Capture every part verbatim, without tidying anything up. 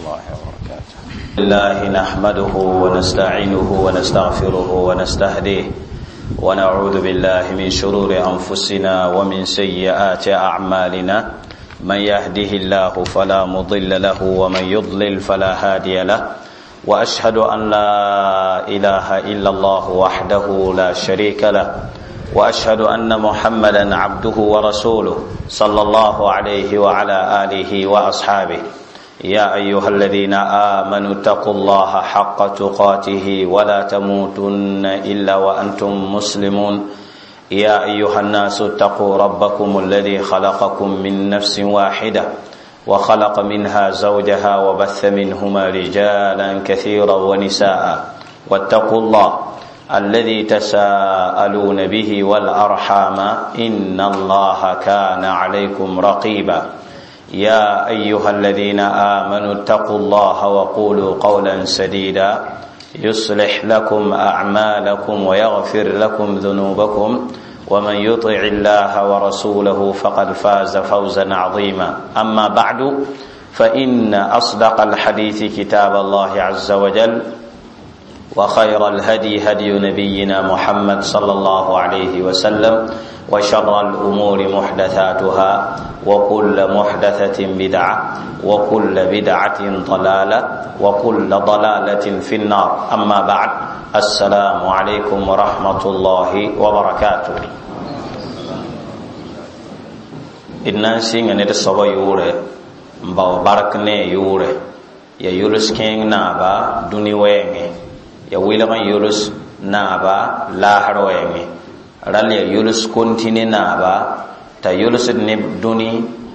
الله وبركاته. الله نحمده ونستعينه ونستغفره ونستهديه ونعوذ بالله من شرور أنفسنا ومن سيئات أعمالنا. من يهده الله فلا مضل له ومن يضلل فلا هادي له. وأشهد أن لا إله إلا الله وحده لا شريك له. وأشهد أن محمدا عبده ورسوله صلى الله عليه وعلى آله وأصحابه. يا أيها الذين آمنوا اتقوا الله حق تقاته ولا تموتن إلا وأنتم مسلمون. يا أيها الناس اتقوا ربكم الذي خلقكم من نفس واحدة وخلق منها زوجها وبث منهما رجالا كثيرا ونساء. واتقوا الله الذي تساءلون به والأرحام إن الله كان عليكم رقيبا. يا أيها الذين آمنوا اتقوا الله وقولوا قولا سديدا يصلح لكم أعمالكم ويغفر لكم ذنوبكم. ومن يطع الله ورسوله فقد فاز فوزا عظيما. أما بعد فإن أصدق الحديث كتاب الله عز وجل وخير الهدي هدي نبينا محمد صلى الله عليه وسلم وشر الأمور محدثاتها وكل محدثة بدعة وكل بدعة ضلالة وكل ضلالة في النار. أما بعد السلام عليكم ورحمة الله وبركاته. إننا سيغن الصبا يوري مباو باركني يوري يا يولس كينغ نابا دوني وينغي يا ويلغن يولس نابا لاهر وينغي رال يا يولس كونتيني نابا تا يولس نب دوني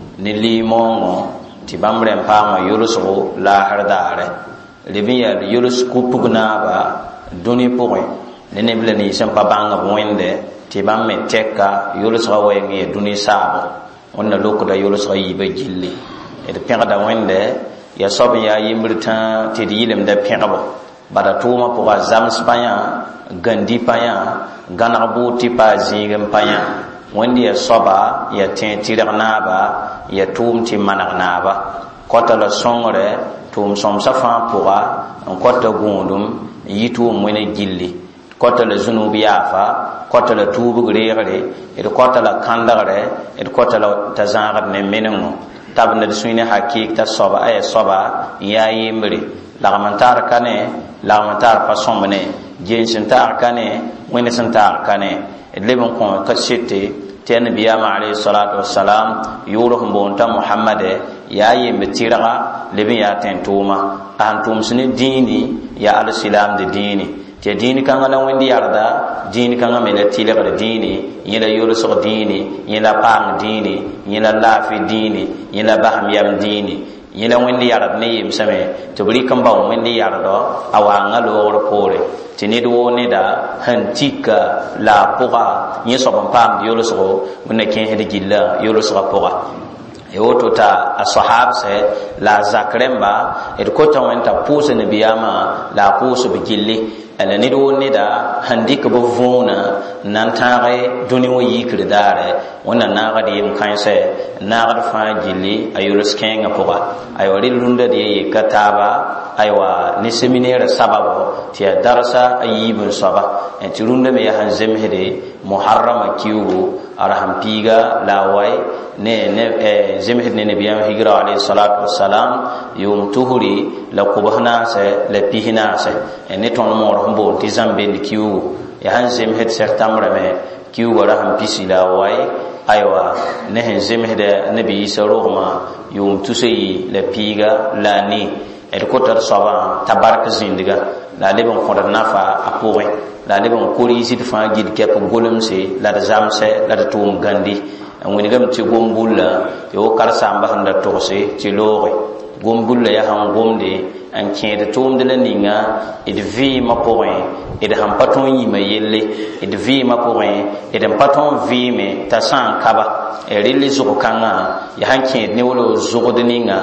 نليمونغو تبامرين باما يولس غو لاهر داره لبي يا يولس كوبوغ نابا دوني بوغي ننبلني سمبا بانغ بوينده تبامي تكا يولس غو وينغي دوني سابو wonna lokuta yolos yi ba jilli et pegda wende ya sob ya yimrita te dilim da pegbo bada tuma pour azam spanya gandi paya ganarbu tipa zingem paya wendi ya soba ya tin tirnaba ya tum ti manarnaba kota la songre tum som safa pour en kota gundum yitu mwene jilli kota la zunubi yafa kota la tubu gregre et kota la kandare et kota la tazarab ne menengo tabna de suine hakik ta soba ay soba ya yimri la gamantar kane la gamantar pasomne jensin tar kane wene santar kane et lebon ko kasete ten biyama alayhi salatu wassalam yuro mbonta muhammade ya yimbe tiraga lebin ya tentuma antum sine dini ya al-islam de dini te dini kanga la wendi yarda dini kanga mele tilegre dini yela yolo so dini yela pam dini yela lafi dini yela baham yam dini yela wendi yarda ne yim same to buri kamba wendi yarda awanga lo pore tini do ne da hantika la poga yeso pam yolo so munne ken hedi gilla yolo so poga yoto ta ashab se la zakremba et kota wenta puse ne biyama la puse bigilli ala ni do ne da handik bo vona nan tare duni wo yikre dare wona na ga de im kanse na ga fa gilli ayul skenga poga ayori lunda de kataba aywa ni seminaire sababo tia darasa ayibun saba en tilunda me han zemhede muharrama kiwu arham piga lawai ne ne zemhede ne nabiyam hijra alayhi salatu wassalam yum tuhuri la kubahna se la pihna se en ne ton mo rombo ti zambe ni kiwu ya han zemhede septembre me kiwu arham pisila wai aywa ne hen zemhede nabi isa rohma yum tusayi la piga la ni et kotar saba tabarka zindiga la lebon ko nafa apore la lebon ko risit fa gid kep golumse la zamse la tum gandi woni gam ci gombulla yo kar samba handa tose ci lore gombulla ya han gomde an kede tum de la ninga et vi ma point et han paton yima yelle et vi ma point et han paton vi me ta san kaba e rili zuko kanga ya han kede ne wolo zuko de ninga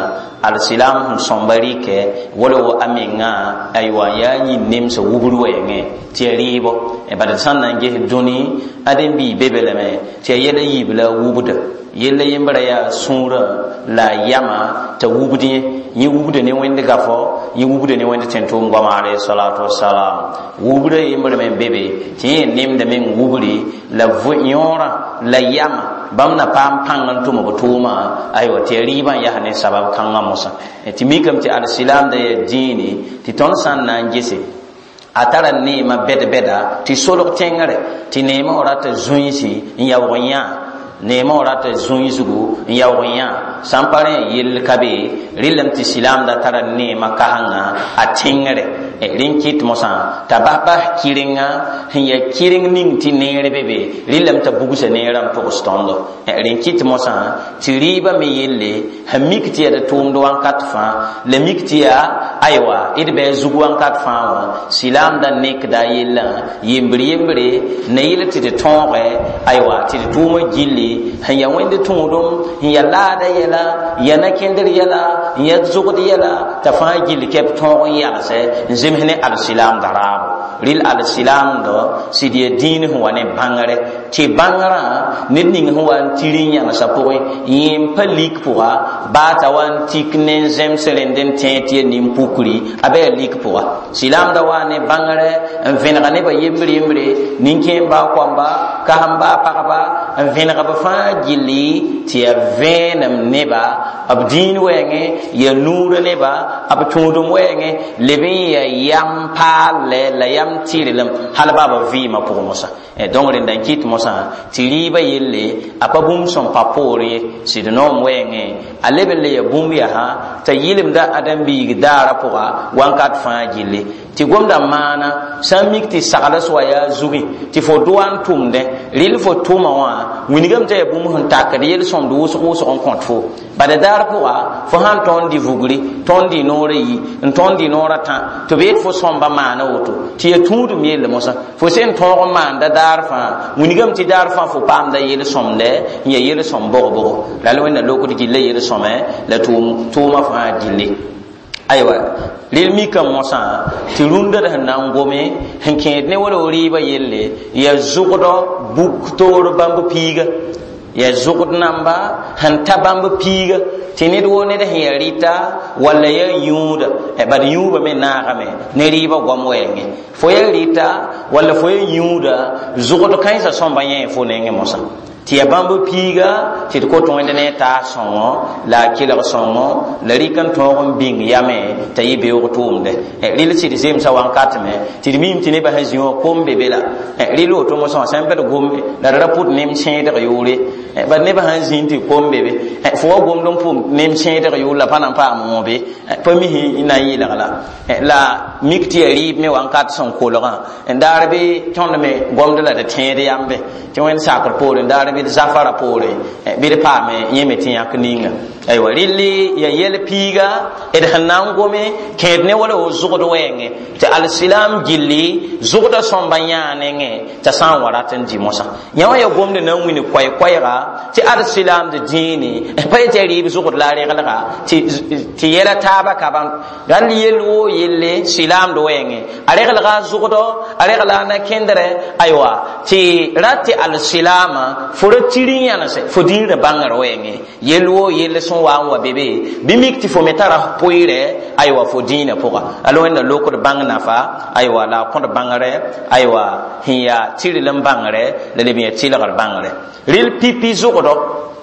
al silam hun sombarike wala wo aminga aywa ya yi nim so wubru wenge ti ribo e bad san nan ge doni aden bi bebeleme ti yela yibla wubuda yela yimbra ya sura la yama ta wubudi yi wubuda ne wende gafo yi wubuda ne wende tento ngoma alayhi salatu wassalam wubuda yimbra men bebe ti nim de men wuburi la vunyora la yama bamna pam pangan tumo butuma aywa ti riban ya ne sabab kanga musa ti mikam ti al silam de dini ti ton san nan gese atara ne ma bed beda ti solo tengare ti ne ma orata zunisi ya wonya ne ma orata zunisugo ya wonya sampare yel kabe rilam ti silam da tara ne ma kahanga atengare rin kit mosa tababa kiringa ya kiring ning ti nere bebe rilam ta buguse neram to stondo rin kit mosa ti riba me yelle hamikti ya tumdo wan katfa le mikti ya aywa idbe zugu wan katfa wa silam da nek da yella yimbri yimbri ne yelle ti de tonre aywa ti de tumo gilli ya wende tumudum ya lada yela ya nakendir yela ya zugu yela ta fa gilli kep ton ya se zimhne al silam darabo ril al silam do sidiye din huwane bangare ti bangara nidning huwan tirinya na sapoi yim palik puwa bata wan tiknen zem selenden tenti nim pukuri abe lik puwa silam da wane bangare en venga ne ba yimri yimri ninke ba kwamba kahamba pakaba en venga ba fa gili ti venam neba abdin wenge ya nura neba abtudum wenge lebin ya yam pale la yam tirilam halba ba vi ma pour mosa e donc ren kit mosa tiriba yelle apabum son papore sidnom wenge alebele ya bumya ha ta yilim da adam bi dara poa wankat fa gille ti gomda mana samik ti sagala soya zugi ti fo duan tumde ril fo tuma wa winigam te bum hun takade yel som du so so on kont fo bada dar poa fo han ton di vugri ton di nore yi ton di nora ta to be fo somba mana woto ti etudu miele mosa fo sen ton manda dar fa winigam ti dar fa fo pam da yel somde ya yel som bogo bogo la lo na lokoti gille yel some la tum tuma fa dille aywa lil mi kam mosa ti runda da nan gome hanke ne wala riba yelle ya zugodo buk tor bambu piga ya zugod namba han tabambu piga tinid woni da herita wala ya yuda e bad yuba me naagame ne riba gomwenge fo ya rita wala fo ya yuda zugod kaisa somba yen fo nenge mosa ti ya bambu piga ti ko to wende ne ta songo la kila songo la rikan to on bing yame ta yibe o tumde e lil ti zem sa wan katme ti mim ti ne ba hazion kombe bela e lilo to mo son sembe do gombe la raput nem chen de yore e ba ne ba hazin ti kombe be e fo gom dum pum nem chen de yore la panan pa mo be pa mi hi ina yi la la e la mikti ri me wan kat son ko la en darbe ton me gom de la de chen de yambe ti wen sakar po de darbe bi zafara pore bi de pa me yeme tin yak ninga ay wa rilli ya yel piga ed hanan gome kedne wala o zugodo wenge te al silam gilli zugodo sombanya nenge ta san waratan di mosa yawa ya gomde nan wini kwai kwai ra te al silam de dini e pa te ri zugodo la re kala ti ti yela taba ka ban dan yelo yelle silam do wenge are kala zugodo are kala na kendere aywa ti ratti al silama foro tirinya na se fodin de bangar wenge yelo yelle son wa wa bebe bimikti fo metara poire aywa fodina poka alo en loko de bangna fa aywa la kon de bangare aywa hiya tirilam bangare le le tilagar bangare ril pipi zugodo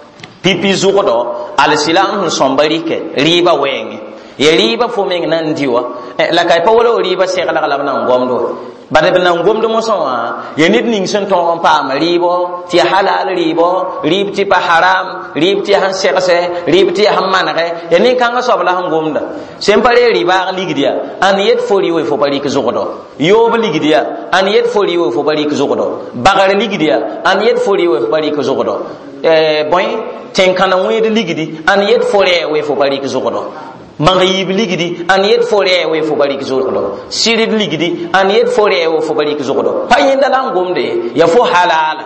pipi zugodo al silam sombarike riba wenge ye riba fo meng nan diwa la kay pa wala riba se kala kala nan gomdo bade ben nan gomdo mo sawa ye nit ning sen ton pa ma ribo ti halal ribo rib ti pa haram rib ti han se kase rib ti han manare ye ni kanga so bala han gomda sem pare riba ligdiya an yet fo riwe fo pari ke zogodo yo ba ligdiya an yet fo riwe fo pari ke zogodo bagare ligdiya an yet fo riwe fo pari ke zogodo eh boy ten kana we de ligdi an yet fo rewe fo pari ke zogodo magayib ligidi an yet fore we fo bari kizodo sirid ligidi an yet fore we fo bari kizodo payinda lan gomde ya fo halala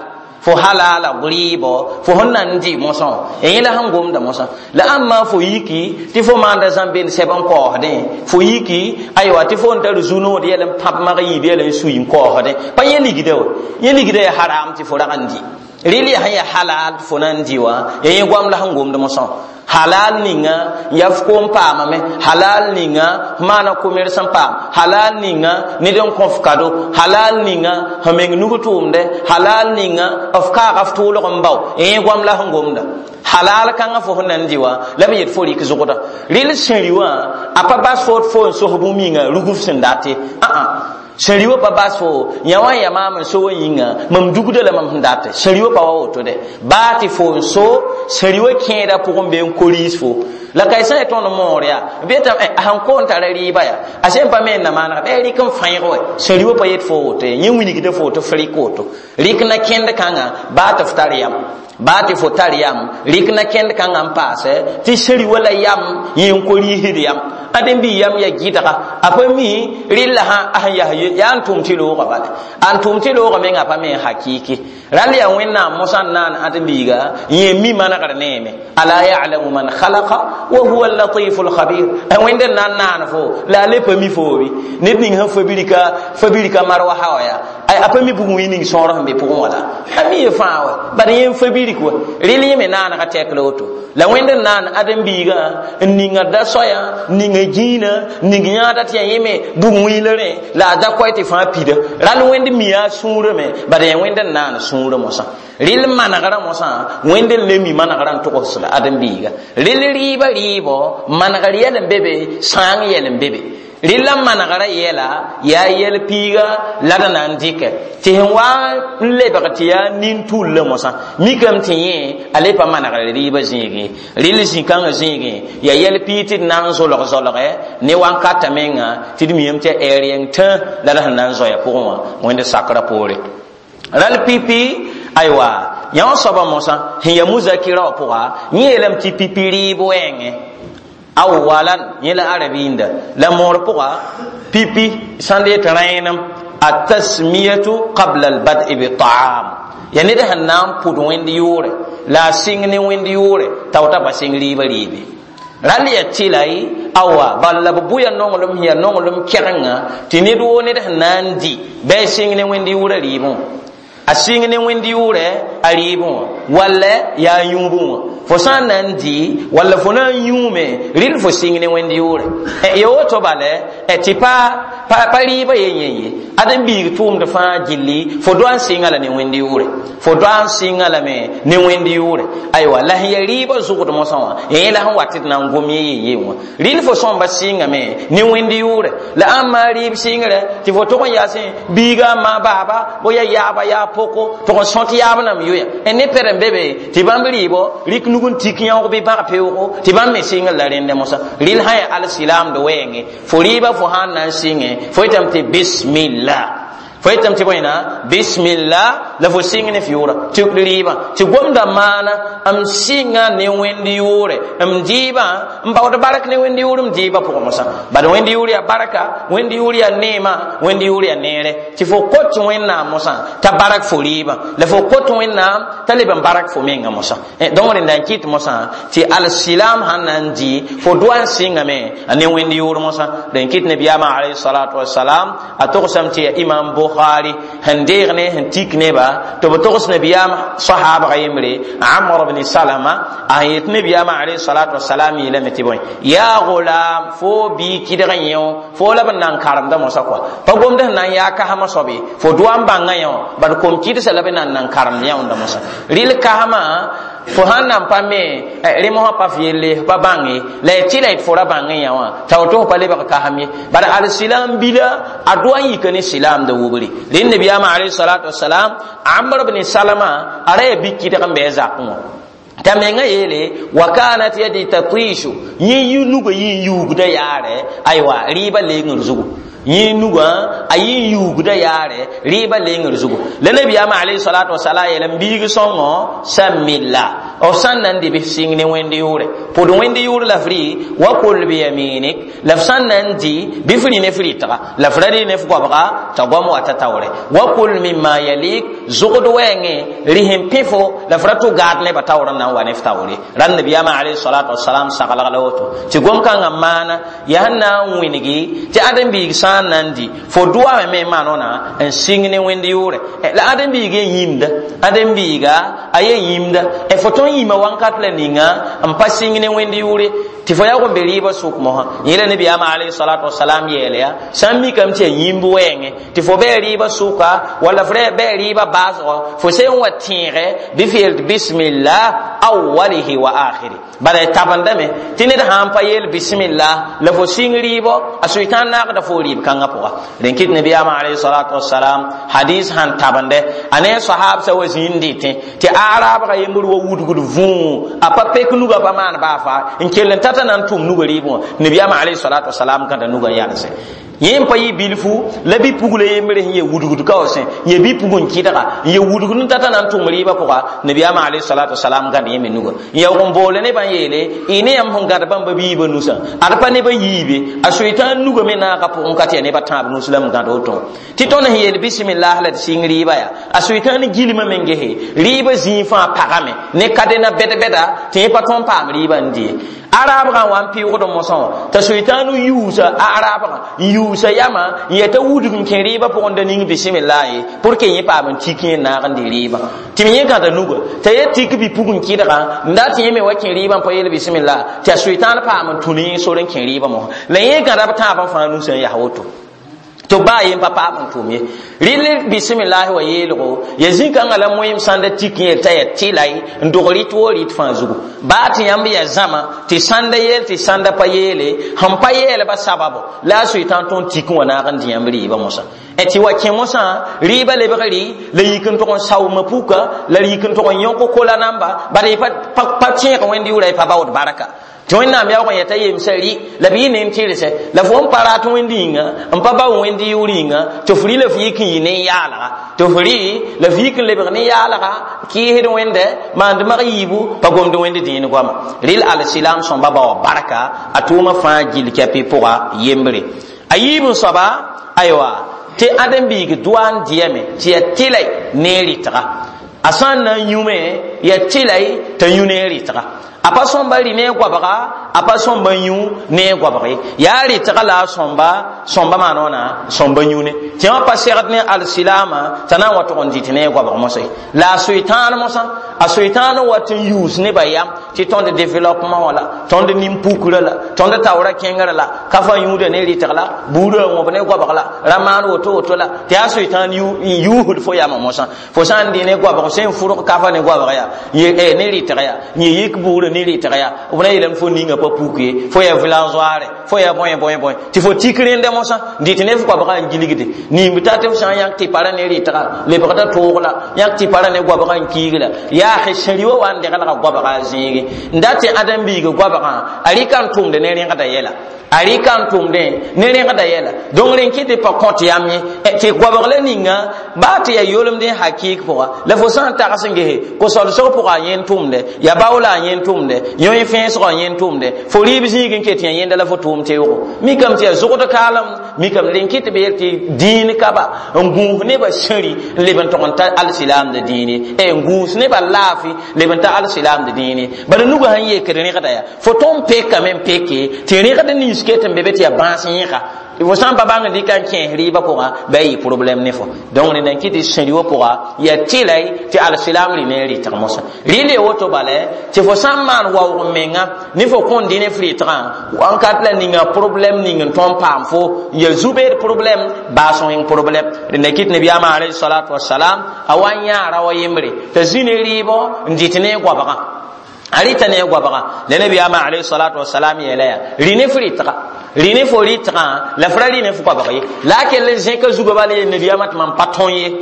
fo halala ribo fo honnan di moson e yela han gomda moson la amma fo yiki ti fo manda zambe seban ko de fo yiki aywa ti fo ndar zuno de yelam pap magi be yelam suyin ko de pa yeli gidewo yeli gide haram ti fo ragandi rili haya halal fo nan diwa e gwam la han gomda moson halal ninga yaf ko pama me halal ninga mana commerce pam halal ninga ni don konfkado halal ninga hameng nugutumde halal ninga of ka afto lo mbaw e gwam la hangomda halal kanga fo honan diwa la be yet fori ki zugoda ril seriwa apa bas fo fo so hobu minga ruguf sendate a a seriwa pa baso yawa ya mama so yinga mam dugude la mam ndate seriwa pa wa to de bati fo so seriwa kenda pour mbe kolis fo la kaysa e ton moria beta han konta la riba ya asem pa men na mana be ri kan fayro seriwa pa yet fo te nyewini gide fo to frikoto rikna kenda kanga bata ftariam bati fo tariam rikna kenda kanga mpase ti seriwa la yam yin koli hidiyam adem bi yam ya gidaka apami rilla ha ahya ya antum tilo ga bat antum tilo ga menga pa men hakiki rali ya wenna musan nan adbiga yemi mana gar neme ala ya'lamu man khalaqa wa huwa al-latif al-khabir e wende nan nan fo la le pami fo bi nit ning ha fabrika fabrika marwa hawaya ay apami bu wini soro hambe pour wala ami faawa bari yem fabriko rili me nan ga tekloto la wende nan adbiga ninga da soya ninga jina ninga nyata tiya yeme bu wilere la da koyti fa pida ran wende miya sure me bari wende nan sure mosa ril managara mosa wende lemi managara to ko sala adam biga ril riba ribo managara yelen bebe sang yelen bebe rilla managara yela ya yel piga ladana ndike ti wa le bakati ya nin tulle mosa mikam tiye ale pa managara riba zingi ril zinkanga zingi ya yel piti nan zo lo zo lo ne wan kata menga ti mi yemte erien ta ladana nan zo ya pour wende sakra pore ral pipi aywa yan soba mosa hiya muzakira poa nyelam ti pipiri boenge awalan yela arabinda la mor poa pipi sande trainam at-tasmiyatu qabla al-bad'i bi ta'am yani da hanam pudu wendi yore la singni wendi yore tawta ba singri baribe rali ya tilai awa balla buya nongolum hiya nongolum keranga tinidu ne da nandi be singni wendi yore ribo asingne wendi yure aribo walla ya yumbu fo sanan di walla fo nan yume ril fo singne wendi yure e yo to bale e tipa pa pariba yenye adam bi tum de fa jilli fo do an singala ne wendi yure fo do an singala me ne wendi yure ay walla ya riba zugo to mosawa e la han watit nan gomi yenye wa ril fo son ba singa me ne wendi yure la amari singre ti fo to ko yasin biga ma baba boya yaba ya poko to ko sonti yabna mi yoya ene pere bebe ti bambiri bo rik nugun tikiyan ko be ba pewo ti bam me singal la rende mosa ril hay al silam do wenge foriba fo hanan singe fo tamte bismillah faitam ti boyna bismillah la fo singne fiura ti riba ti gomda mana am singa ne wendi yure am jiba mbawda barak ne wendi yure am jiba ko mosa bad wendi yure baraka wendi yure nema wendi yure nere ti fo kot wenna mosa ta barak fo riba la fo kot wenna taliban barak fo menga mosa e donc ndan kit mosa ti al silam hananji fo doan singa me ne wendi yure mosa den kit ne biyama alayhi salatu wassalam atosam ti imam Bukhari handeerne hantik neba to botos nabiyam sahaba gaymre Amr ibn Salama ayat nabiyam alayhi salatu wassalam ila metiboy ya gulam fo bi kidanyo fo laban nan karam da mosa kwa pa gomda nan ya ka hama sobi fo duam banga yo bad kom kidi salaben nan nan karam ya onda mosa ril ka hama fo hanam pa me remo pa fiele pa bangi le tilait fo ra bangi ya wa tawto pa le ba ka hami bad al silam bila adwa yi kani silam da wubri lin nabiyama alayhi salatu wassalam Amr ibn Salama are bikki da kambe zakko tamenga yele wakanat yadi tatishu yi yunugo yi yugo da yare aywa riba le ngurzugo yi nuga ayi yuguda yare riba lengar zugo la nabiyama alayhi salatu wassalam yelam biigi songo samilla o sannan de bisingne wende yure pod wende yure la fri wa kul bi yaminik la sannan di bi fri ne fri ta la fradi ne fu gobra ta gomo wata tawre wa kul mimma yalik zugudu wenge rihim pifo la fratu gad ne batawra nan wa ne ftawre ran nabiyama alayhi salatu wassalam sakala lawto ti gom kan amana ya na winigi ti adam biigi nandi fo duwa me manona en singne wendi yure la adam biige yimda adam biiga aye yimda e foton yima wankat la ninga am passingine wendi yure ti fo ya ko beriba suk moha yele nabi ama alayhi salatu wassalam yele ya sammi kam ti yimbu wenge ti fo beriba suka wala fre beriba bazo fo se on watire bi fiel bismillah awwalihi wa akhiri bare tabandame tinid hampa yel bismillah la fo singribo asuitan na da fo rib kanga poa den kit nabi ama alayhi salatu wassalam hadis han tabande ane sahab sa wazindi te ti arab ga yembur wo wudugud vu apa peknu ga ba man ba fa in kelen tata nan tum nuga ribo nabi ama alayhi salatu wassalam kan da nuga yalse yem pa yi bilfu la bi pugule yemre ye wudugud ka ose ye bi pugun kidaka ye wudugud tata nan tum riba poa nabi ama alayhi salatu wassalam kan yemi nuga ya gon bole ne ban yele ine yam hon ga ban ba bi ba nusa arpa ne ba yibe asuitan nuga me na ka pon ka ne ba tab muslim ga do to ti ton hiye bismillah la singri ba ya asuitan gilima menge he riba zifa pagame ne kadena beda beda ti pa ton pam riba ndi arab ga wan pi ko do moson ta suitanu yusa arab ga yusa yama yeta wudu kin riba po onda ning bismillah pour que yi pa man tikin na ga ndi riba ti mi ga da nugo ta yeti ki bi pugun ki daga nda ti me wa kin riba po yele bismillah ta suitan pa man tuni so ren kin riba mo la yi ga da ta ba fa nu sen ya hawoto to bayin papa mun tumye rile bismillah wa yelo yazin kan ala moyim sanda tikin ta ya tilai ndogori to rit fa zugo ba ti yambi ya zama ti sanda yel ti sanda pa yele ham pa yele ba sababu la suitan ton tikin wana kan ti yambi ba musa e ti wa ke musa riba le bari le yikin to kon saw mapuka la yikin to kon yonko kola namba bare pa pa ti ko wendi ura pa ba baraka joinna mi yaw ko yeta yem sari la bi ne mtirese la fo para to wendinga am pa ba wendi yuringa to furi la fi kin ne yala to furi la fi kin le ne yala ki hedo wende man de maribu pa gom de wende din ko ma ril al silam son baba baraka atuma fa gil kapi poa yembre ayibu saba aywa te adam bi gi duan diame ti tilai neri tra asan na yume ya tilai ta yuneri tra apa somba ri ne gwabaga apa somba nyu ne gwabaga yari tagala somba somba manona somba nyune ti on passerat ne al silama tana wato on ditine gwabaga mo sai la suitan mo sa a suitan wato use ne bayam ti ton de développement wala ton de nimpukura la ton de tawra kengara la kafa yude ne ri tagala buru mo ne gwabaga la raman woto woto la ti a suitan yu yu fo ya mo sa fo san di ne gwabaga sen furu kafa ne gwabaga ya ye e ne ri tagaya ni yik buru ni ri tagaya o na yelem fo ninga pa puke fo ya villageoire fo ya boy boy boy ti fo tikre ndemo sa nditine fo ba kan giligide ni mitate fo san yak ti para ne ri taga le ba ta tola yak ti para ne gwa ba kan kigila ya khishri wa wande kala gwa ba ka zigi ndate adam bi gwa ba kan ari kan tum de ne ri ngata yela ari kan tum de ne ri ngata yela donc ren kiti pa konti yamni e ti gwa ba le ninga ba ti ya yolum de hakik po la fo san ta kasinge ko so so po ka yen tum de ya bawla yen tum de yoy fin so yen tum de fo ri bisi gin ke ti yen de la fo tum te ko mi kam ti zo ko kalam mi kam len kiti be ti din ka ba ngu ne ba shari le ban to ta al silam de dini e ngu ne ba lafi le ban ta al silam de dini ba nu go han ye kere ne kada ya fo tom pe ka men pe ke ti ne kada ni ske tem be be ti ba sin ka il faut sans baba ngadi kan ken riba ko ga bay problème ne fo donc ne nan kiti shari wo ko ga ya tilai ti al silam ri ne ri ta mosa ri le woto bale ti fo sans man wa wo menga ni fo kon dine fri tra wan kat la ni nga problème ni nga ton pam fo ya zube problème ba son en problème ne kit ne biya ma alayhi salatu wassalam awan ya rawa yimri ta zine ribo nditine ko baka ari tane ko baka le ne biya ma alayhi salatu wassalam yela ya ri ne fri tra ri ne fo ri tra la frari ne fo ko baka la ke le je ka zugo bale ne biya mat man paton ye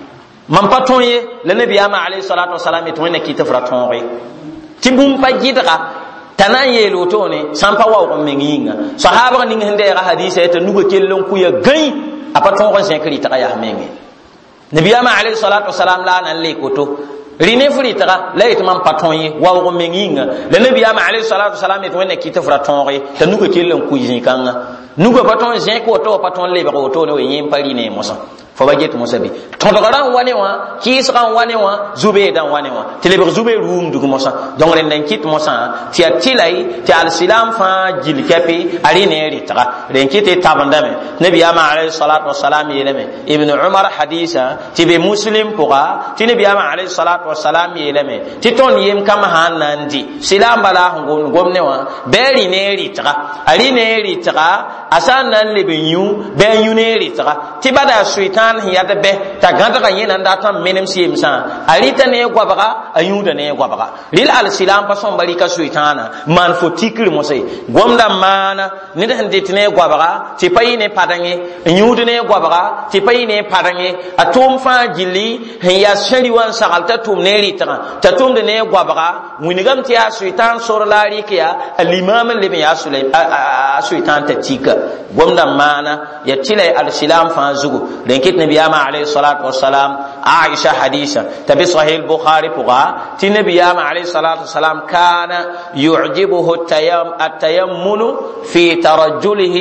man paton ye le ne biya ma alayhi salatu wassalam to ne kit fra ton re ti bum pa gidra tanan yelo to ne sampa wa ko menginga sahaba ni ngende ga hadisa ta nugo kellon ku ya gai apaton ko sen kri ta ya menge nabiyama alayhi salatu wassalam la nan le koto rine furi ta la itman paton yi wa ko menginga le nabiyama alayhi salatu wassalam et wona kita fra tonre ta nugo kellon ku yin kanga nugo paton jen ko to paton le ba ko to ne yin pari ne mosa fo ba get mosa bi to dogaran wane wa kisran wane wa zube dan wane wa tilebe zube rum dugu mosa donc ren dan kit mosa ti atilai ti al silam fa jil kapi ari ne ritra ren kit tabandame nabiyama alayhi salatu wassalam yeleme ibn umar hadisa ti be muslim poga ti nabiyama alayhi salatu wassalam yeleme ti ton yem kama hanandi silam bala ngon gomne wa beri ne ritra ari ne ritra asan nan lebe yu be yu ne ritra ti bada suita ya da be ta ganta kan yin anda tan menem sim sa alita ne gwa baga ayuda ne gwa baga lil al silam pa son bari ka suitana man fo tikri mo sai gomda mana ni da hande tine gwa baga ti payi ne padange ayuda ne gwa baga ti payi ne padange atum fa jili ya shari wan sagalta tum ne ritana ta tum de ne gwa baga munigam ti ya suitan sor lari kiya al imam le ya sulay suitan ta tika gomda mana ya tilai al silam fa zugu den نبيام عليه الصلاة والسلام عائشة حديثة تبي صحيح البخاري بقى تي نبيام عليه الصلاة والسلام كان يعجبه التيم التيمن في ترجله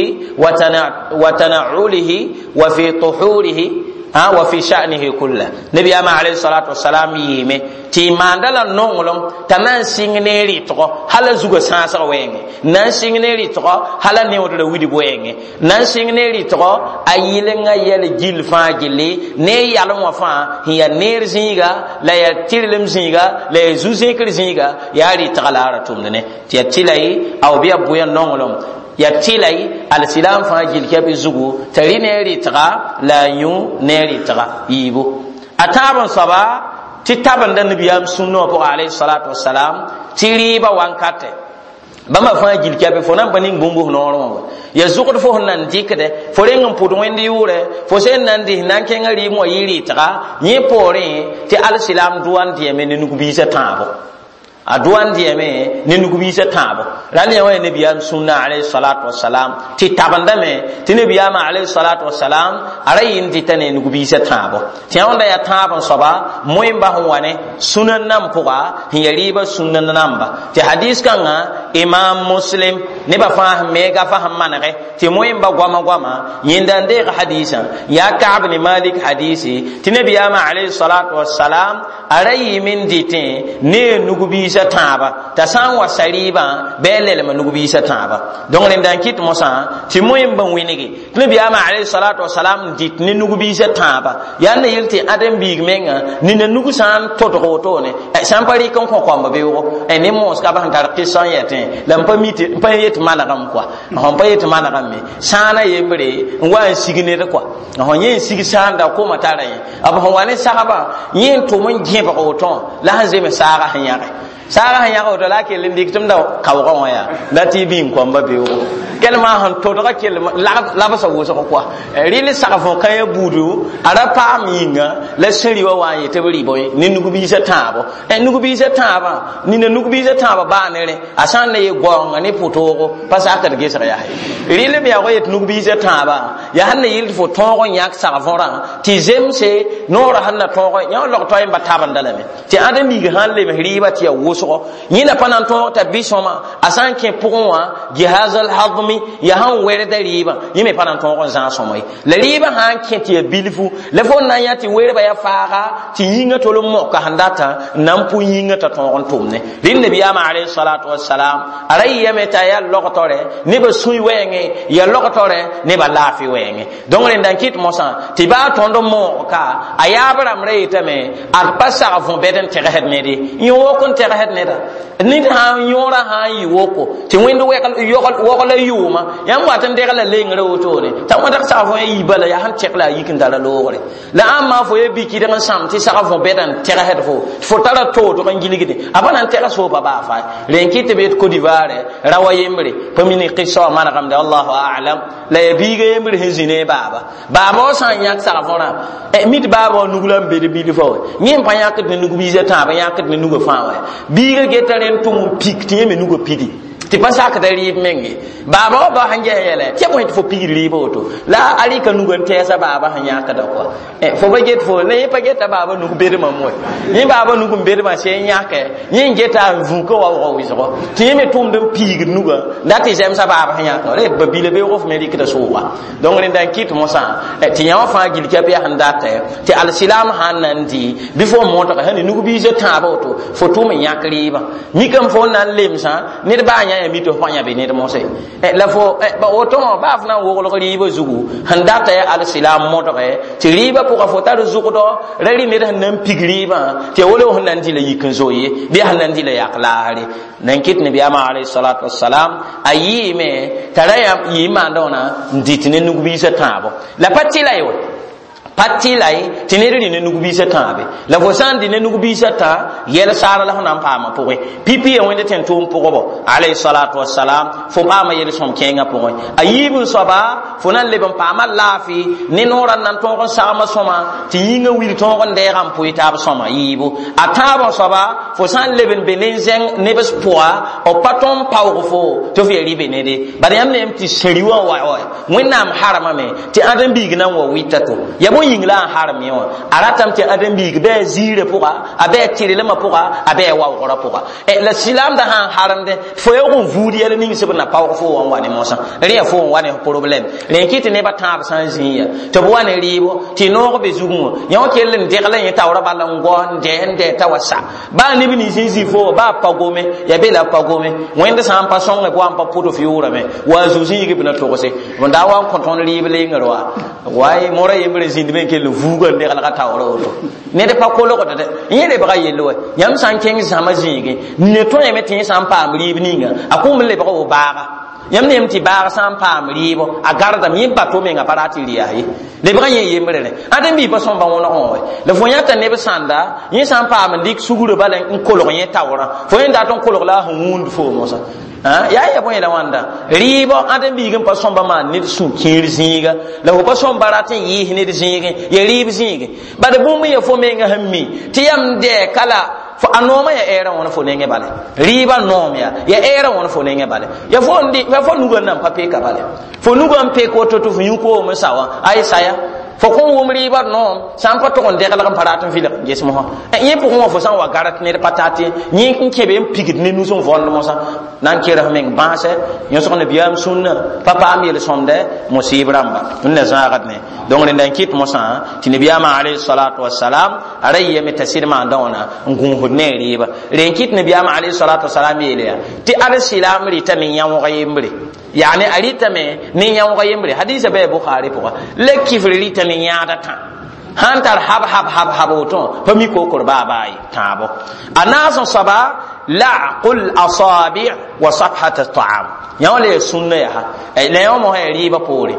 وتنعله وفي طحوره ها وفي شأنه كله نبيام عليه الصلاة والسلام يمه ti mandala nongolong tanan singneri to hala zugo sansa wenge nan singneri to hala ne wodo widi boenge nan singneri to ayile nga yele jil fa gili ne yalo mo fa hiya ner zinga la ya tirlem zinga la zuze kir zinga yari tagalara tumne ti atilai aw biya boya nongolong ya tilai al silam fa gil kabi zugo tari ne ri taga la yu ne ri taga yibo ataban saba ti tabanda nabiyam sunno ko alayhi salatu wassalam ti riba wankate bama fa jil kabe fo nan banin bumbu no ya zuqut fo nan dikde fo rengam pudu wendi yure fo sen nan di nan ken ngari mo yiri taga ni pore ti al silam duwan di men nu kubisa tabo aduan dieme ni nugubisa tabo rali ya nabiyam sunna alayhi salatu wassalam ti tabanda me ti nabiyam alayhi salatu wassalam aray indi tane nugubisa tabo ti onda ya tabo soba moyimba hwane sunan nam puga hiyariba sunan namba ti hadis kanga imam muslim ne ba faham me ga faham manare ti moyimba gwama gwama yindande hadisa ya ka'b ibn malik hadisi ti nabiyam alayhi salatu wassalam aray min dite ne nugubisa taba ta san wa sariba belele manubi sa taba donc len dan kit mosa ti moyim ban winigi nabi ama alayhi salatu wassalam dit ni nugubi sa taba yanne yilti adam big menga ni na nugu san to to to ne san pari kon ko ko be wo e ne mos ka ban tar kisan yete lam pa miti pa yet managam kwa hon pa yet managam me sana yembre ngwa sigine de kwa hon yen sigi sanda ko matara yin abu hon wane sahaba yin to mun jeba ko to la hanze me sara hanyare sara hanya ko to la ke lim diktum da kawko ya la ti bin ko mbabe wo kelma han to to ke la la ba sa wo so ko rili saka fo kay budu ara pa minga la seri wa wa yete bari boy ni nugu bi sa tabo e nugu bi sa taba ni ne nugu bi sa taba ba ne re asan ne ye gonga ni putoro pasa ka de sa ya rili bi ya ko yet nugu bi sa taba ya han ne yil fo to ko nyak saka fo ran ti zem se no ra han na to ko nya lo to en ba taban dalame ti adam bi ga han le me riba ti ya wo yina panan to ta bisoma asan ke pourwa jihaz al hadmi ya han were da riba yime panan to ko zan somoy la riba han ke ti bilfu le fon na yati were ba ya faga ti yinga to lo mo ka handata nan pu yinga ta to on tumne din nabi ama alayhi salatu wassalam aray yameta ya lokotore ne ba suy wenge ya lokotore ne ba lafi wenge donc len dan kit mosa ti ba tondo mo ka ayabram reita me ar pasa fon beden tere het medi yo kon tere het neda nid ha yora ha yi woko ti wendo we kal yokal wokala yuma yam watan de kala lengre wotone ta wada sa fo yi bala ya han chekla yikin dala lore la amma fo ye biki de sam ti sa fo bedan tere het fo fo tara to to kan giligide abana tere so ba ba fa lenki te bet ko divare rawa yembre pamini qissa mana kam de allah a'lam la yabiga yembre hezine baba baba san yak sa fo na e mit baba nugulam be de bi de fo nyim pa yak de nugu bi zeta ba yak de nugu fa wa biga getaren tum pik tiye me nugo pidi ti pasaka da rib mengi baba ba hanje yele ti mo fo pigi ribo to la ali ka nugon tesa baba hanya ka da ko e fo ba get fo ne pa get baba nu bere ma mo ni baba nu bere ma se nya ka ni geta vu ko wa wa wi so ti me tum dem pigi nuga dati jem sa baba hanya ko re ba bile be of me dik da so wa donc ni dan kit mo sa e ti nya fa gil ke be handa ta ti al silam hanan di before mo ta hani nugo bi je ta ba to fo tum nya kriba ni kam fo nan lem sa ni ba nya ya mi to fa nya be ni mo se e la fo e ba o to ba fa na wo ko riba zugu handa ta ya al silam mo to e ti riba ko fo ta zugu do rari ni dan nan pigriba ti wolo hanan di la yikin zo yi bi hanan di la yaklari nan kit nabi ama alayhi salatu wassalam ayi me taraya yi ma dona nditine nugo bi se tabo la patila yo patilai tineri ne nugu bisa tabe la vosandi ne nugu bisa ta yela sara la nan pama poe pipi e wonde ten tum pogo alayhi salatu wassalam fo pama yele som kenga poe ayibu soba fo nan le ban pama lafi ni noran nan ton sama soma ti yinga wil ton gon de ram poe tab soma yibu ataba soba fo san le ben benenzen ne bes poa o paton pawo fo to fi ribe ne de bari am ne mti seriwa wa wa wonnam harama me ti adam bi gnan wa witato yabo yingla haram yo aratam ti adam bi be zire puga abe tirele ma puga abe wa gora puga e la silam da han haram de fo yo gon vudi ele ning se na paw fo wan wani mosa re fo wan problem le kiti ne ba tab san zinya to bo wan ribo ti no be zugumo yo kelen de kala ni tawra bala ngon de de tawasa ba ni bi ni zi fo ba pagome ya be la pagome wende sam pa song ko am pa puto fiura me wa zuzi gi bina to se wanda wan konton ribe le ngarwa wai mora yembre zindi ben ke le vuga de kala tawra oto ne de pa kolo ko de yele ba yelo yam san ken zama zigi ne to yeme tin sam pa ribe ninga akum le ba ko baga yam ne mti baga sam pa ribo agarda mi ba to me nga parati riahi le ba ye yembre ne adam bi ba son ba wona on le fonya ta ne be sanda yin sam pa mandik suguro balen in kolo ye tawra fo yin da ton kolo la hundu fo mosa ha ya ya boy la wanda ribo adam bi gam pa son ba man ni su kir zinga la ho pa son baratin yi ni de zinga ye ribo zinga ba de bumu ye fo me nga hammi ti yam de kala fo anoma ya era wona fo nenge bale riba nomya ya era wona fo nenge bale ya fo ndi ya fo nugo nan pape ka bale fo nugo am pe ko to to fu yuko mo sawa ay saya fo ko wum riba nom sam pa to on de kala kam paratum fila ges mo e yin po ko fo san wa garat ne patati yin kin kebe am pigit ne nu son von mo sa nan kera men banse yo so ne biam sunna papa am yele sonde mo sibramba ne zagat ne donc ne dan kit mo sa ti ne biama alayhi salatu wassalam alayya metasir ma dona ngun ne riba ren kit ne biama alayhi salatu wassalam yele ya ti al silam ri ta min yawo gayembre yani arita me ni yawo gayembre hadith be bukhari poa le kifri ta min yada ta hantar hab hab hab haboto fami ko kurba bai tabo anaso saba la'qul asabi' wa safhat at'am yawle sunna ya e le yo mo he riba pore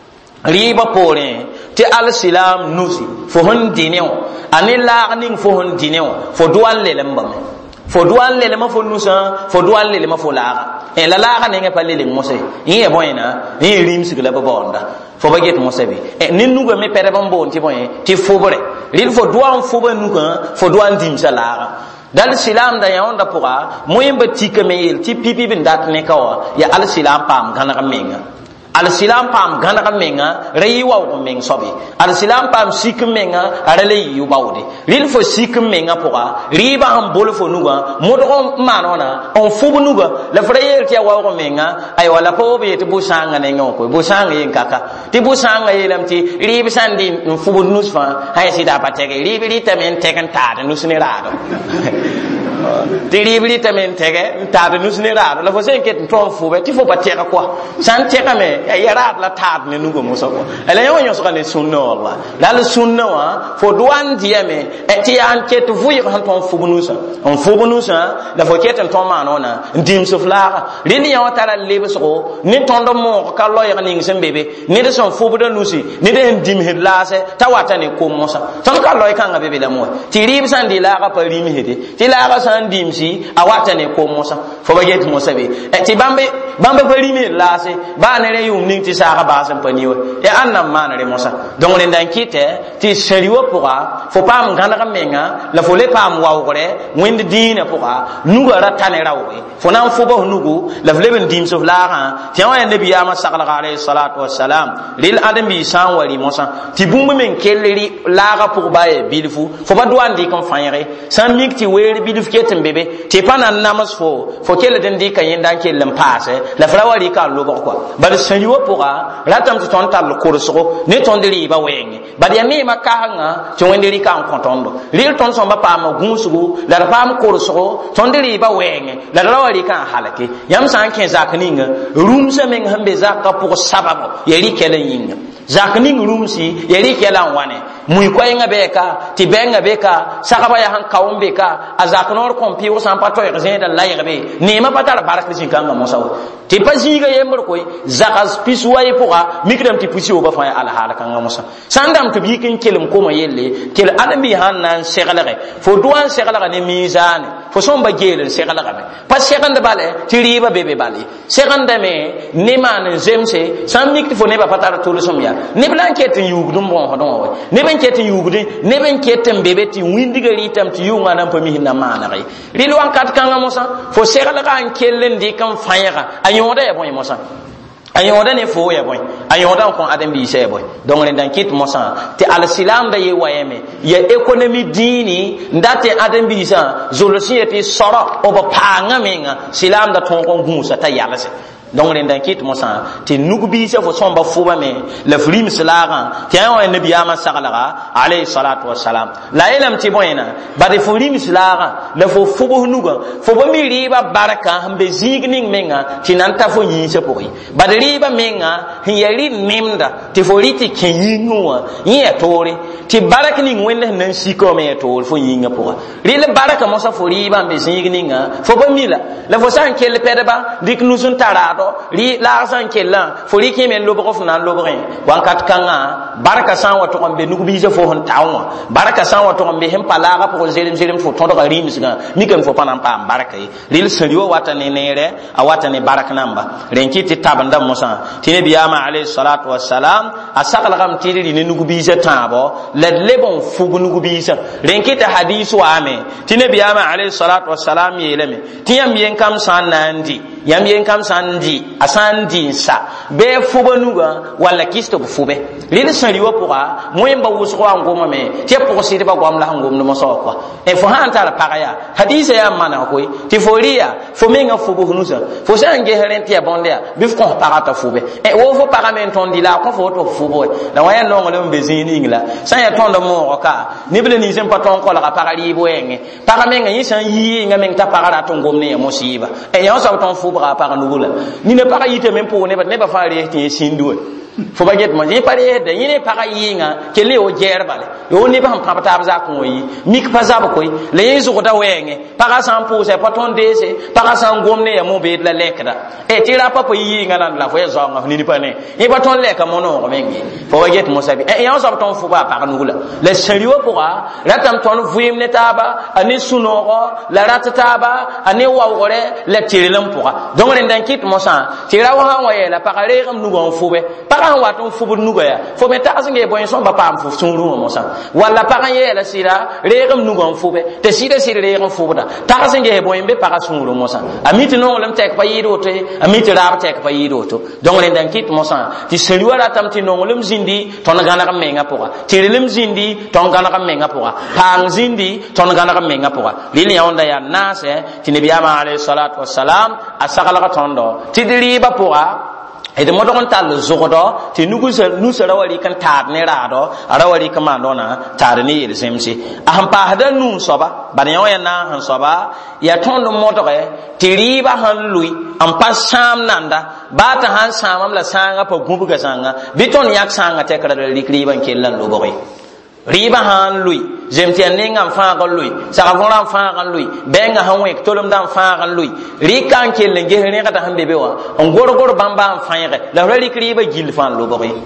riba pore ti al silam nusi fo hon dineo anila ning fo hon dineo fo duan le lembam fo duan le lema fo nusa fo duan le lema fo laga e la laga ne pa le le mose yi e boyna yi rim sigla ba bonda fo ba get mose bi e nin nuga me pere ban bon ti boy ti fo bore ril fo duan fo ba nuga fo duan dim sa laga dal silam da yawanda puga moyimba tika me yel ti pipi bin dat ne kawa ya al silam pam gana menga al silam pam gana menga reyi wa ko meng sobi al silam pam sik menga arale yu bawde ril fo sik menga puga riba ham bolo fo nuga modo manona on fubu nuga la frayel ti wa ko menga ay wala po be ti busanga ne ngoko busanga yin kaka ti busanga yelam ti riba sandi fubu nusfa hay sida patege riba ri tamen teken ta nusne rado diribli tamen tege ta de nusne ra la fo sen ket ton fu be ti fo pa tega kwa san tega me ya ra la ta ne nugo mo so ko ele yo nyo so ne sunna wala la le sunna wa fo duan dieme e ti an ket fu yi han ton fu bunusa on fu bunusa la fo ket ton ma nona ndim so fla ri ni ya tara lebe so ni ton do mo ka lo ya ni ngem bebe ni de son fu bu do nusi ni de ndim he la se tawata ne ko mo sa ton ka lo ka nga bebe la mo ti ri san di la ka pa ri mi he ti la ka san san dimsi a wata ne ko Musa fo ba get Musa be e ti bambe bambe bari me lase ba ne re yum ning ti sa ba san paniwa e annam man re Musa donc le ndan kite ti seriwo pourra fo pam ganda menga la fo le pam wawre wind dina pourra nuga ratane rawe fo nan fo ba nugu la fle ben dim so la ti wa nabi ya ma sallallahu alayhi salatu wassalam lil adam bi san wali Musa ti bumbu men kelleri la ga pour ba e bilfu fo ba douan di kan fanyere san mik ti weri bilfu ketem bebe ti panan namas fo fo kele den di kan yindan kelem passe la flawari ka lo ba quoi ba seriwo pourra ratam ti ton tal ko so ne ton diri ba wenge ba ya ne makanga ti wendiri kan kontondo lil ton so ba pa ma gunsugo la pa ma ko so ton diri ba wenge la rawari kan halake yam san ken zakninga rum se men hambe zakka pour sababu yeri kele yinga zakning rum si yeri kele wane muy ko yinga beka ti benga beka sakaba ya han kawumbe ka azaknor kompi o san pato yexenda la yebe ne ma patar barak sin kan mo saw ti pasiga yember koy zakas piswaye pourra mikram ti pusi o ba fa ala hala kan mo sa sandam to bi kin kelum ko ma yelle kel adami han nan segalare fo duan segalare ne mizan fo somba gelen segalare me pas seganda bale ti riba bebe bale seganda me ne man zemse sam mikti fo ne ba patar to somya ne blan ketin yugdum bon hodon wa ne ben ketin yugde ne ben ketin bebe ti windigari tam ti yunga nan pami hinna manare rilu an kat kan mo sa fo segalare an kellen di kan fayra ayoda ya boy mo sa ayoda ne fo ya boy ayoda ko adam bi se boy donc len dan kit mo sa te al silam da ye wayeme ya economy dini ndate adam bi sa zolosiyeti sara o ba panga menga silam da ton ko gusa ta yalase donc len dan kit mo sa te nugubi se fo somba fo ba me la frim slaga te ayo nabi ama sagalaga alayhi salatu wassalam la ilam ti boyna ba de frim slaga la fo fo bo nuga fo bo mi riba baraka hambe zigning menga ti nan ta fo yin se pori ba de riba menga yeri nimda ti fo riti kenyinwa yin tori ti baraka ni wenne nan siko me tori fo yin pora rile baraka mo sa fo riba be zigninga fo bo mila la fo san kele pedaba dik nusun tarado ri la san kella fo ri kemen lobo ko funa lobo ren wankat kanga baraka san wato ko be nugu bize fo hon tawo baraka san wato ko be hem palaga ko zelim zelim fo tondo ka rimis ga mi kan fo panam pam baraka yi ril sariwo wata ne nere a wata ne baraka namba renki ti tabanda musa tine biyama alayhi salatu wassalam asakala kam tiri ni nugu bize tabo led lebon fu nugu bize renki ta hadisu ame tine biyama alayhi salatu wassalam yeleme tiyam yen kam san nandi yam yen kam sandi asandi sa be fubanuga wala kisto fube lil sariwa pourra moyemba wusko angoma me te pour sidi ba gwamla hangom no so kwa e fo hanta la paraya hadisa ya mana ko ti foria fo menga fubu hunusa fo sange herenti ya bondia bif ko parata fube e wo fo parament on dila ko fo to fubo la waya no ngole mbezini ngla san ya tondo mo ka ni bele ni sem paton ko la parali bo enge paramenga yisan yi nga men ta parata to ngomne ya mosiba e ya so ton fubra para nugula ni ne para yite même pour ne ba ne ba faare ti sinduwe fo ba get mo ni pare de ni ne para yinga ke le o jerbale yo ni ba ham pata ba za ko yi mik pa za ba ko le yesu ko da wenge para san pour se paton dese para san gomne ya mo be la lekda e ti ra papa yinga nan la fo ya zo nga ni ni pa ne e paton leka mo no ko mengi fo ba get mo sabi e ya so ton fo ba para nugula le seriwo pourra ratam ton vuim ne taba ani sunoro la ratata ani wawore le tirelam pourra donc ren dan kit mo sa tira wa ha wa ya la para re ram nugo fo be an waton fubu nuga ya fo me ta singe boy so ba pam fu sunu mo sa wala pa ye la sira regam nuga fube te sira sira regam fubuda ta singe boy be pa sunu mo sa amiti no lam tek pa yido te amiti rab tek pa yido to donc len dan kit mo sa ti seli wala tam ti no lam zindi ton gana kam menga poka ti lim zindi ton gana kam menga poka pang zindi ton gana kam menga poka lili ya onda ya nase ti nabiyama alayhi salatu wassalam asakala ka tondo ti diri ba poka ede modon tal zogodo ti nugu se nusa rawali kan tar ne rado rawali kama dona tar ni yel semsi aham pa hada nun soba banya ya na han soba ya tondo modoge ti riba han lui am pa sam nanda ba ta han samam la sanga pa gubu ga sanga biton yak sanga te kra likri ban kellan lo boy riba han lui zemti aninga fa ga lui saka vora fa ga lui benga han wek tolum dan fa ga lui rikan kelle ngehne ga ta hambe bewa on gor gor bamba fa yere la rali kriba gil fan lo boy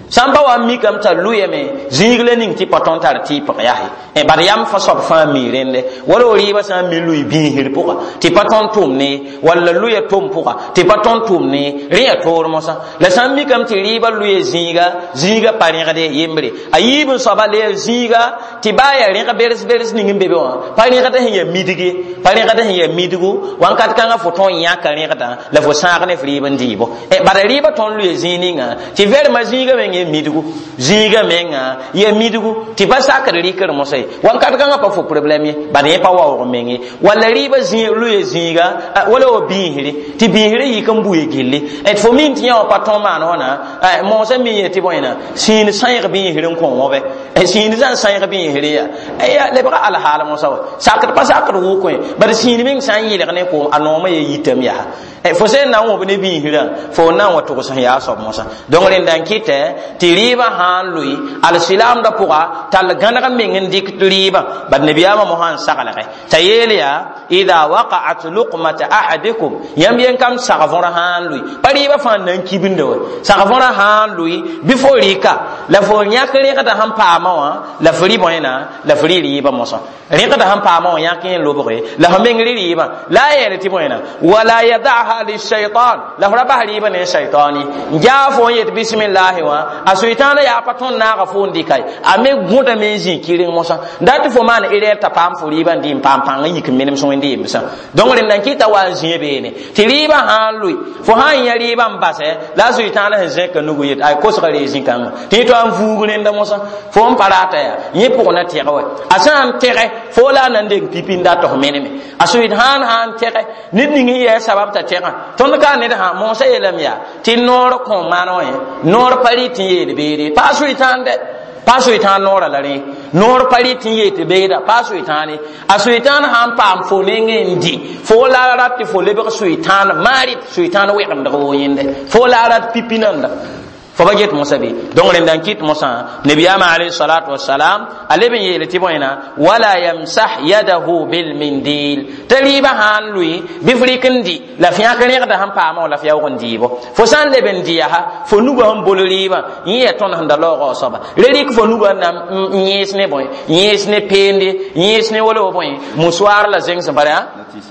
samba wa mi kam ta luye me zingle ning ti paton tar ti pa ya e bar yam fa so fa mi rende wala riba sa mi luy bi hir puka ti paton tum ne wala luye tum puka ti paton tum ne riya tor mo sa la sam mi kam ti riba luye zinga zinga pare ga de yembre ayib so ba le zinga ti baya ri ga beres beres ning bebe wa pare ga ta hiya midige pare ga ta hiya midigu wan kat kan ga foton ya kan ri ga ta la fo sa ga ne fri ban dibo e bar riba ton luye zininga ti ver ma zinga men midigu ziga menga ye midigu ti basa ka rikar mosai wan ka ga pa fo problem ye ba ne pa wa mengi wala riba zi lu ye ziga wala o bihiri ti bihiri yi kan buye gille et fo min ti ya pa ton ma no na mo se mi ye ti boina sin sai ga bihiri ko mo be e sin zan sai ga bihiri ya e ya le ba al hala mo sa sakar pa sakar wo ko ba sin min san yi le ne ko anoma ye yitam ya e fo se na wo be bihira fo na wa to sa ya so mo sa donc ren dan kite ti riba han lui al silam da puga tal ganaga mengen dik riba bad nabiyama mo han sagala kay tayeliya idha waqa'at luqmat ahadikum yam yen kam sagavora han lui pariba fan nan kibindo sagavora han lui before rika la fo nyakere kata han pa ma wa la fri boyna la fri riba mo so rika da han pa ma wa yakin lobre la ha mengri riba la yere ti boyna wala yadaha li shaytan la rabba riba ne shaytani jafo yet bismillah wa asoitana ya paton na ga fondi kai ame guda mezi kirin mosa ndati fo man ire ta pam fo riba ndim pam pam yi kimenem so ndi misa donc ren nan kita wa ziebe ne ti riba han lui fo han ya riba mbase la soitana he ka nugo yet ay ko so kare zin kan ti to am fugu nda mosa fo on parata ya yi po na ti gawa asan tere fo la nan de pipinda to meneme asoit han han tere nit ningi ya sabab ta tere ton ka ne da mo sa yelam ya ti nor ko mano e nor pari ti ye be paso itande paso itan nora lare nor pari ti ye te be da paso itani aso itan han pam fo nenge ndi fo la rat fo le be so itan mari so itan we kam da ko yinde fo la rat pipinanda fo baget musabi donc len dan kit musa nabiyama alayhi salatu wassalam alibin yele tiboina wala yamsah yadahu bil mindil taliba han lui bi frikindi la fiya kan da han pa ma la fiya ko ndibo fo san le ben dia ha fo nugo han bololiba yi ton han da lo so ba redik fo nugo na nyesne boy nyesne pende nyesne wala boy muswar la zeng sa bara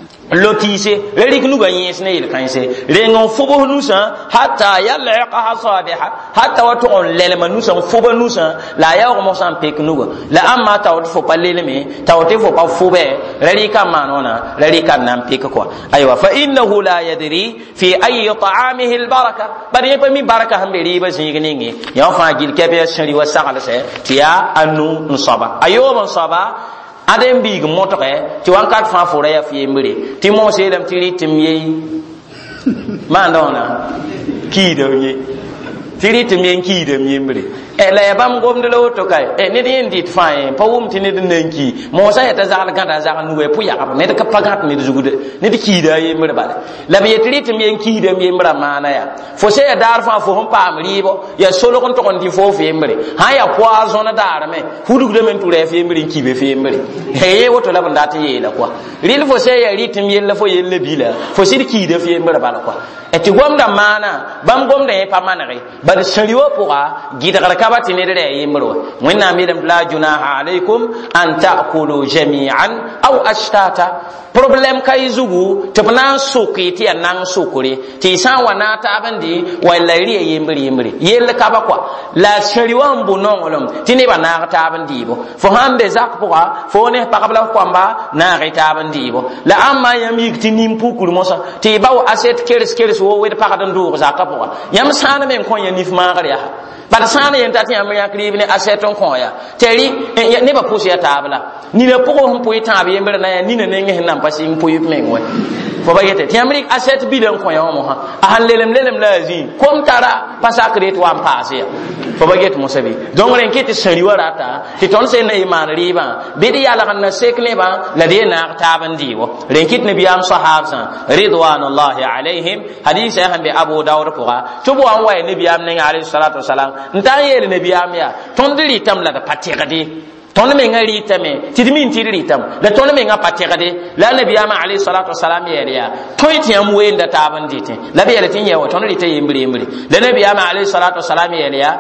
lotise redik nugo nyesne il kanse rengon fo bo nusa hatta yalqa hasabiha hatta wato on lelema nusa foba nusa la ya ko mo san pek nugo la amma tawt fo palele me tawt fo pa fobe rari ka manona rari ka nam pek ko aywa fa innahu la yadri fi ay ta'amihi al baraka bari pa mi baraka hambe riba zingingi ya fa gil kebe shari wa sagala se tiya anu nsaba ayo mon saba adem big motoke ti wan kat fa fo ya fi mbire ti mo se dam tiri timye mandona ki do ye tiri timyen ki de myembre e la bam gom de lo to kai e ne din dit fine pa wum ti ne de nanki mo sa ya ta zal ga da zal nu we pu ya ka ne de ka pagat ne de zugude ne de ki da yembre ba la be tiri timyen ki de myembra mana ya fo se ya dar fa fo hon pa amri bo ya solo kon to kon di fo fembre ha ya poison na dar me fudu de men tu re fembre ki be fembre he ye woto la banda ta ye la kwa ril fo se ya ri timyen la fo ye le bila fo sir ki de fembre ba la kwa e ti gom da mana bam gom de pa manare bad shariwa puga gidar kabati ne da yimro wenna midam la junaha alaikum an ta'kulu jami'an aw ashtata problem kai zugu tabna suki ti nan sukuri ti san wana ta bandi wallahi yimbri yimbri yel kaba kwa la shariwa mbuno ngolom ti ne bana ta bandi bo fo hambe zak puga fo ne pakabla kwamba na ta bandi bo la amma yami ti nimpu mosa ti bawo aset keres keres wo we pakadan do zaka puga yam sana men kon nif maagre ya bad sana yenta ti am ya kribi ne aseton ko ya teri ne ba pusi ya tabla ni le poko hum poyi tabe yember na ya ni ne nge hinam pasi poyi menwe fo ba yete ti amrik aset bilen ko ya mo ha ahan lelem lelem lazim kom tara pasakre to am pasi fo ba yete musabi donc ren kiti sari warata ti ton se ne iman riba bidi ya la kan na sekle ba la de na taban diwo ren kit ne biyam sahabsa ridwanullahi alaihim hadith ya hambe abu dawud puga to bo an waye ne biyam ne alayhi salatu wasalam ntan yele ne biyam ya ton diri tam la da patikade ton me ngari tame tidmin tidiri tam la ton me nga patikade la ne biyam alayhi salatu wasalam yele ya toy tiam wenda taban dite la be yele tin yawo ton ri tay yimbri yimbri la ne biyam alayhi salatu wasalam yele ya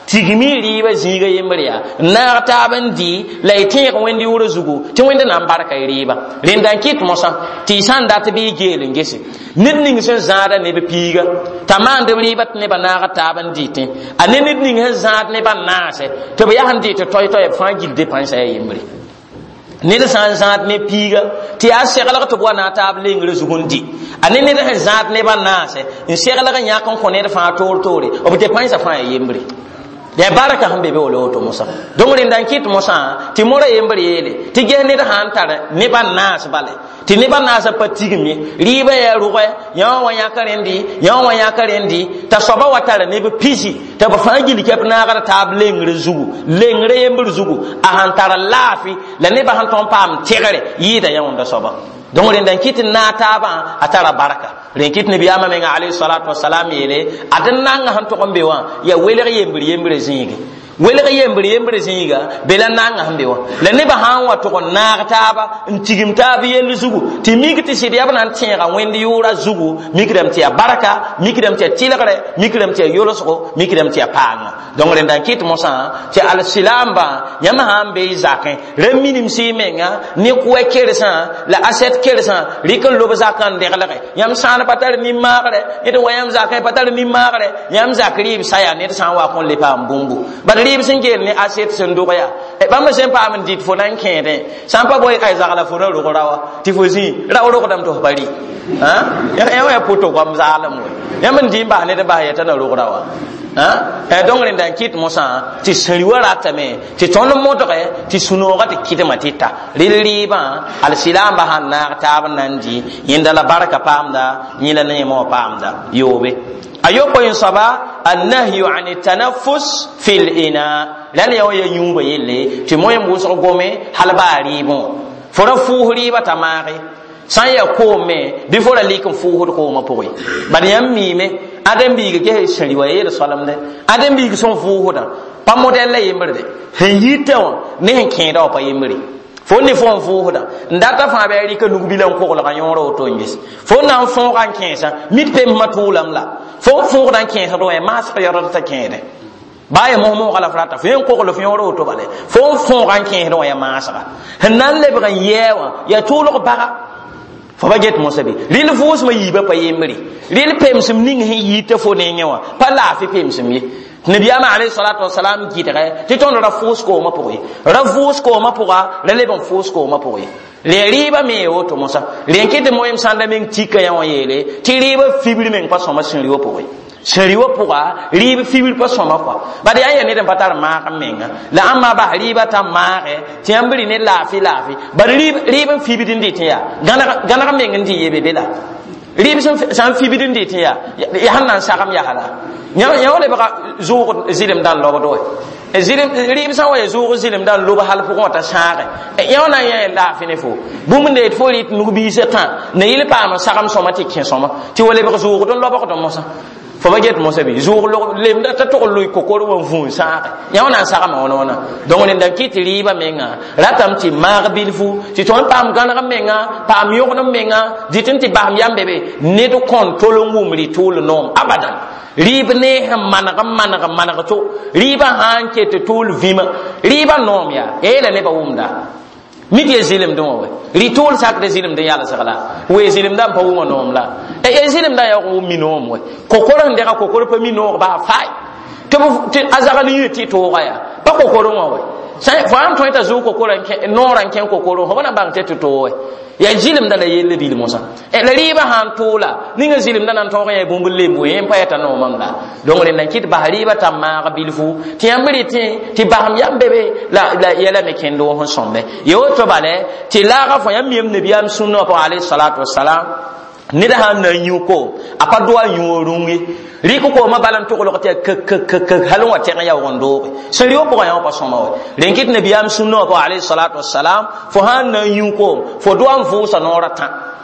tigmi riba ziga yembriya na taban di la ite ko wendi wuro zugu ti wenda na barka riba rendan kit mosa ti san dat bi gelin gese nit ning sen zada ne be piga tamande riba ne ba na taban di te ane nit ning he zad ne ba na se to be yahan di to toy toy fa gil dépense ay yembri ned san zat ne piga ti a segala to bona tab lengre zugundi ane ne da zat ne ba na se in segala ga nyakon ko ne fa tor tori o be dépense fa ay yembri ya baraka hambe be wolo to musa dongre ndan kit musa ti mora yembri yele ti ge ne da han tare ne ba nas bale ti ne ba nas patigmi riba ya ruwa ya wa ya karendi ya wa ya karendi ta soba watare ne be pisi ta ba fangili kep na gara tab lengre zugu lengre yembri zugu a han tare lafi la ne ba han ton pam tigare yida ya onda soba dongre ndan kit na taba atara baraka ren kit ne biyama men alayhi salatu wassalam yele adan nanga han to kombe wa ya wele yembri yembri zingi wele yembri yembri zinga bela nanga hambe wa la ne ba han wa to na taba ntigim tabi yel zugu ti migti sidi abana tinga wendi yura zugu mikidam ti baraka mikidam ti tilagre mikidam ti yolosko mikidam ti panga dongre ndan kit mosa ti al silamba yama hambe zakin reminim si menga ni ko kersa la aset kersa rikal lob zakan de galare yam sana patar ni magre edo wayam zakai patar ni magre yam zakri saya ne san wa kon le pam bumbu bad rib singel ni aset sen doya e bamba sen pam dit fo nan kende sampa boy ay zakala fo ro ko rawa ti fo zi rawo ro ko dam to bari ha ya ya poto ko am zalam yam ndi ba ne de ba ya tan ro ko rawa ha e dongre ndan kit mosa ti sriwara tame ti tono modre ti sunoga ti kitema tita liliba al silamba hanna taban nandi yinda la baraka pamda nyila ne mo pamda yobe ayopo yin saba annahyu an tanaffus fil ina lan yaw ya yumba yelle ti moyem buso gome halbari bon fora fuhri batamari san ya kome bi fora likum fuhur ko ma poy bari yam mime adam bi ge shari wa yele salam de adam bi son fuhuda pa model la yimbre hen yitaw ne hen kenda pa yimbre fo ne fo fuhuda ndata fa be ri ka nugu bilan ko la yoro to ngis fo na fo kan kensa mit pem matulam la fo fo dan kensa do e mas fa yoro ta kende baye mo mo kala frata fo en ko ko fi yoro to bale fo fo kan kensa do e masaka hanan le ban yewa ya tulo ko baka fo baget mo sabi lil fos ma yiba pa yemri lil pemsim ning he yita fo ne nyawa pa la fi pemsim yi nabiyama alayhi salatu wassalam ki tere ti ton ra fos ko ma poyi ra fos ko ma poga le le bon fos ko ma poyi le riba me o to mosa le nkite moyem sanda men tika ya yele ti riba fibri men pa so ma sin riwo poyi shariwa poga riba fibri pa so ma kwa ba de ayen ne den patar ma ka menga la amma ba riba ta ma ke ti ambri ne la fi la fi ba riba riba fibri ndi ti ya gana gana men ndi yebe bela riba san fibri ndi ti ya ya hanan sakam ya hala nya nya wala ba zuur zilim dan lo do e zilim riba san wa zuur zilim dan lo ba hal ko ta saare e ya na ya la fi ne fo bu mun de fo rit nu bi setan ne yile pa ma sakam so ma ti ken so ma ti wala ba zuur don lo ba ko to mo sa fo ba get mo sabi zuur lo lem da ta to lo ko ko won fun saare ya na sakam wona wona donc ne ndan kiti riba menga ratam ti marbil fu ti ton pam gana menga pam yo no menga ditin ti bam yambe be ne do kontrol ngumri tul nom abadan riba ne ham manaka manaka manaka to riba hanke to tul vima riba nom ya ele ne ba umda midi zilim do we ritol sak de zilim de yalla sagala we zilim da pa wo nom la e zilim da ya ko minom we kokoro ndeka kokoro pa mino ba fai to azagali yiti to ga ya pa kokoro mo we sai fa an to ita zo kokoro nke noran ken kokoro ho bana bang tetu to we ya zilim da la yelle bil musa e la riba han tola ninga zilim da nan to ga bumbul lembo en pa eta no manga donc le nan kit ba riba tamma ga bilfu ti ambri ti ti baham yambebe la la yela me kendo hon sombe yo to bale ti la ga fo yam yem nabiyam sunna pa alayhi salatu wassalam nida han na nyuko apa doa nyurungi riko ko mabalan to ko te k k k halon wa te ya wondo seriyo ko ya pa soma we renkit nabiyam sunna pa alayhi salatu wassalam fo han na nyuko fo doa mfu sa norata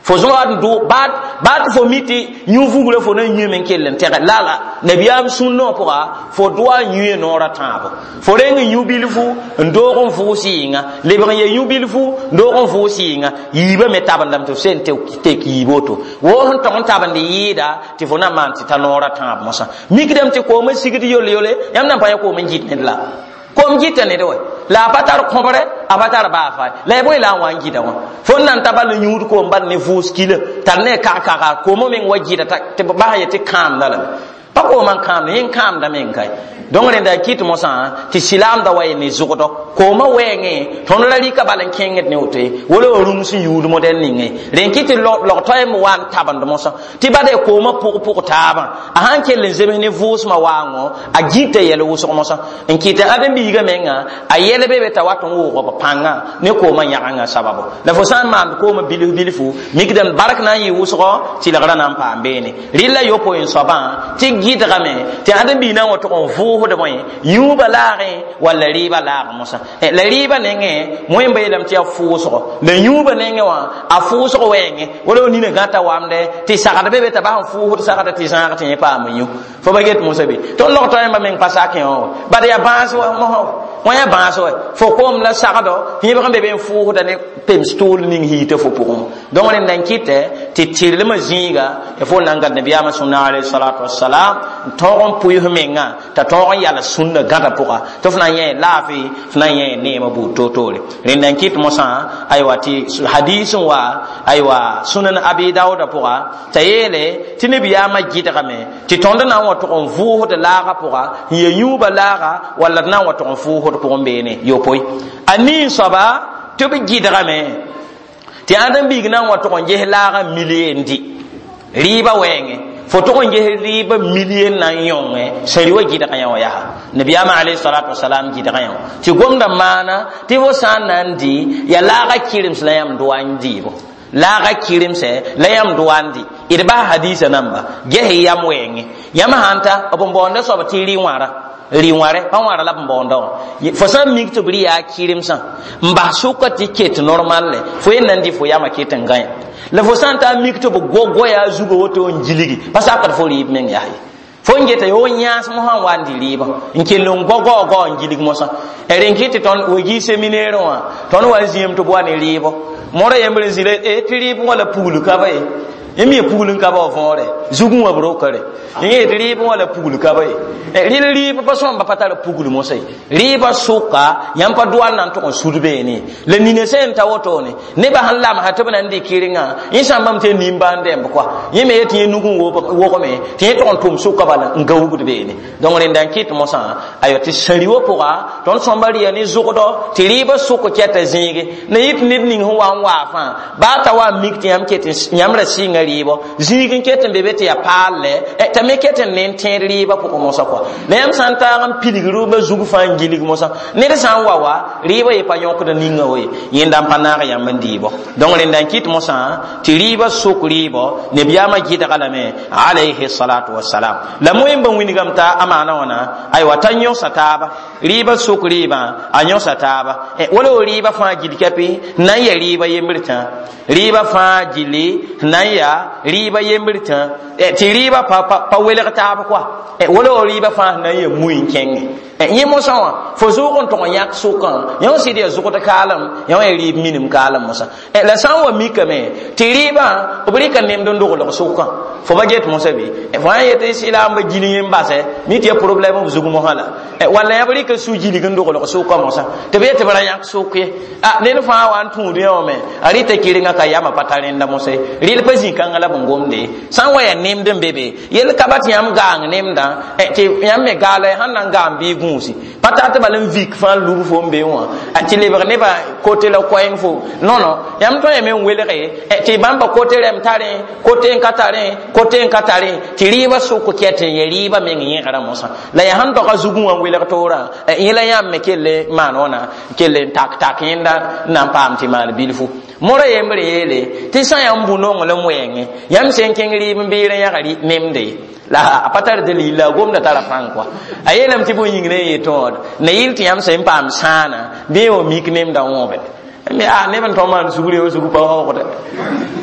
fo zoad do bad bad fo miti nyu vugule fo na nyu men kellen tere lala nabiyam sunno poa fo doa nyu no ratabo fo reng nyu bilfu ndogon fo singa lebra ye nyu bilfu ndogon fo singa yiba metabandam to sente te ki boto wo hon ton tabande yida ti fo na man ti tanora tab mosa mikdem ti ko ma sigidi yole yole yam nan pa ko men jit ne la kom jita ne do la patar khobre abatar ba fa la boy la wan jita wa fon nan tabal nyuud ko mban ne fus kila tan ne ka ka ka ko mo men wajita te ba ya te kam la pa ko man kam ne kam da men kai donc ne da kit mo sa ti silam da way ni zugodo ko ma wenge ton la ri ka balan kenget ne ote wolo rum si yuud mo den ninge ren kit lo lo toy mo wan taban mo sa ti bade ko ma pok pok taba a han kelen zeme ne fus ma wango a jita yele wo so mo sa en kit adam bi ga menga a yele be be tawaton wo ko panga ne ko ma yaanga sababu la fo san man ko ma bilu bilfu migdan barak na yi wo so ti la grana pa mbene rilla yo po en soba ti gita ga me ti adam bi na wo to on fu de moy yuba laare wala riba laare musa e la riba nenge moy mbay lam ti afuso le yuba nenge wa afuso wenge wala ni ne gata wamde ti sakata bebe ta ba fu hu sakata ti sakata ti pa mu yu fo baget musa bi to lo to ma men pasake o ba ya baso mo mo ya baso fo kom la sakado hi ba bebe fu hu da ne pem stool ning hi te fo pum donc len dan kite ti tirle ma zinga e fo nanga nabiyama sunna alayhi salatu wassalam to on puyu menga ta to on yala sunna gata puka to fna ye lafi fna ye ne mabu to tole ren dan kit mosa ay wati hadithun wa ay wa sunan abi dawud puka tayele tinibiya ma gita kame ti tonda na wa to on vu de laga puka ye yuba laga wala na wa to on fu ho to mbene yo poy ani saba to be gita kame ti adam bi gna wa to on je laga miliendi riba wenge foto ko nge riba million na yonge sari wa gida kan ya nabiyama alayhi salatu wasalam gida kan ti gomda mana ti wo sanandi ya la ga kirim salam duandi bo la ga kirim se la yam duandi irba hadisa namba ge yam wenge yam hanta obonda so batiri wara riware pa wara la mbondo fo sam mi to bri ya kirim san mba suka ticket normal le fo enandi fo yama keten gay la fo santa mi to bo gogo ya zugo woto njiligi pasa ka fo ri men yayi fo ngeta yo nyas mo han wandi liba nkelo gogo go njiligi mo sa eren kiti ton wogi seminaire wa ton wa ziem to bo ani libo mora yembre zile e tribu wala pulu ka bay emi pulun ka ba fore zugun wa bro kare ngi riba wala pugul ka bay ri riba pa so ba patala pugul mo sai riba suka yam pa duwan nan to surbe ni le ni ne sen ta woto ne ne ba halla ma hatabe nan di kiringa insha mam te nimba ndem kwa yeme yeti nugun wo wo ko me te to tum suka bala ngawu de be ni donc ren dan kit mo sa ayoti sariwo poa ton sombari ya ni zugodo ti riba suko keta zingi ne yit nit ning ho wa wa fa ba ta wa mikti yam keti yamra singa ribo zigin keten bebe ya palle e ta me keten nen ten riba ko mo sa kwa le am santa am piligru ba zugu fa ngilig mo sa ne de san wawa riba e pa yonko da ninga we yinda panara ya mandibo donc len dan kit mo sa ti riba suk ribo ne biyama gida kalame alayhi salatu wassalam la moyim ban wini gamta amana wana ay watanyo sataba riba suk riba anyo sataba e wala riba fa gidi kapi na ya riba yembrita riba fa jili na ya riba yembrita e ti riba pa pa wele ta ba kwa e wala riba fa na ye muin kenge e yemo sawa fo zo kon to yak sukan yo si de zo ko ta kalam yo e rib minim kalam musa e la sawa mikame ti riba obri kan nem don do ko sukan fo ba jet musa bi e fa ye te sila ma jini yem base mi ti problème zo mo hala e wala ya bari ka su jili gan do ko sukan musa te be te bara yak sukke a ne fa wan tu de o me ari te kiringa ka yama patalen da musa ril pezi kan ala bongomde san waya nem dem bebe yel kabati yam gang nem da e ti yam me gale hanan gam bi gunsi patata balen vik fan lu fo mbe wa ati le ne ba côté la coin fo non non yam to yeme wele re e ti bamba côté rem tare côté nkatare côté nkatare ti riba su ko kete ye riba men yin gara musa la ya han to ka zugun wan wele to ra e yela yam me kelle manona kelle tak tak yinda nan pam ti mal bilfu mora yembre yele ti sa yam buno ngole moyenge yam sen kengri mbire ya gari nemde la apatar dalila gomna tara frankwa ayelam ti bo yingne yeto na yilti yam sen pam sana be o miknem da wobe me a ne ban to man sugure o sugu pa ho ko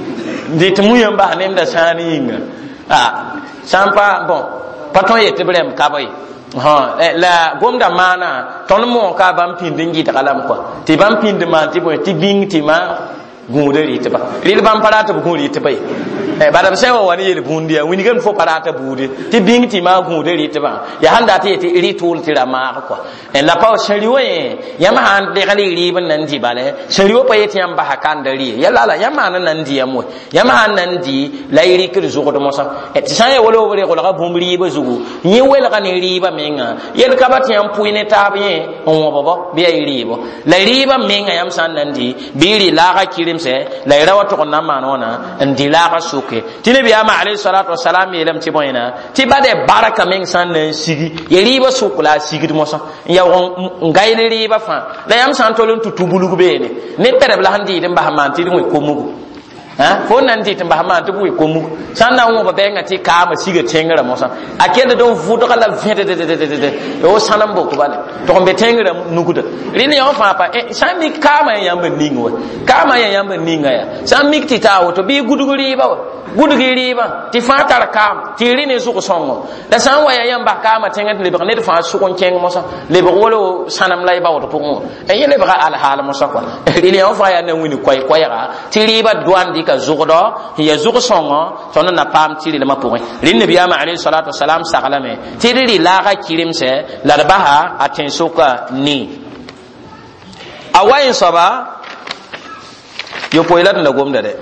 dit muyam ba nem da sani yinga ah sampa bon paton yete brem kabay ha la gomda mana ton mo ka bam pindin gi takalam ko ti bam pind man ti bo ti bing ti ma gude ri te ba ri bam parata bu ri te bay e badam sewa wani yel bundia wini gam fo parata bude ti bing ti ma gude ri te ba ya handa ti ti ri tul ti la ma ko e la pa shariwe ya ma han de kali ri ban nan di bale shariwo pa yeti am ba hakan da ri ya la la ya ma nan di ya mo ya ma han nan di la ri kir zugo do mosa e ti sa ya wolo wore ko la bum ri ba zugo ni wel ka ni ri ba menga yel ka ba ti am puine ta bi on bo bo bi ai ri bo la ri ba menga yam san nan di bi ri la ka kirim se la ira wa to na ma nona ndi la ka su tine biya ma alayhi salatu wassalam yelam ti boyna ti bade baraka men san nan sigi yeli ba sukula sigi mo sa ya ngayle ri ba fa la yam san tolon tutubulugu be ne ne tere bla handi dem ba man ti mo ko mugu ha fo nan ti tem ba man to ko ko mugu san na wo ba be ngati ka ma siga tengara mo sa akende don fudo kala vete de de de de o sanam bo ko bale to ko be tengara nuguda ri ne yo fa pa e san mi ka ma yam ba ningo ka ma yam ba ninga ya san mi ti ta wo to bi guduguri ba gudugi riba ti fa tar kam ti ri ne su ko songo da san waya yamba kama tengat le ne fa su ko keng mo sa le bo wolo sanam lay ba wato ko e yele ba al hala mo sa ko ri ne fa ya na wini koy koy ra ti riba douane di ka zugodo ya zugo songo to na pam ti ri le ma pour ri ne biya ma alayhi salatu wassalam sagalame ti ri la ga kirim se la ba ha aten suka ni awayin saba yo poilat na gomda de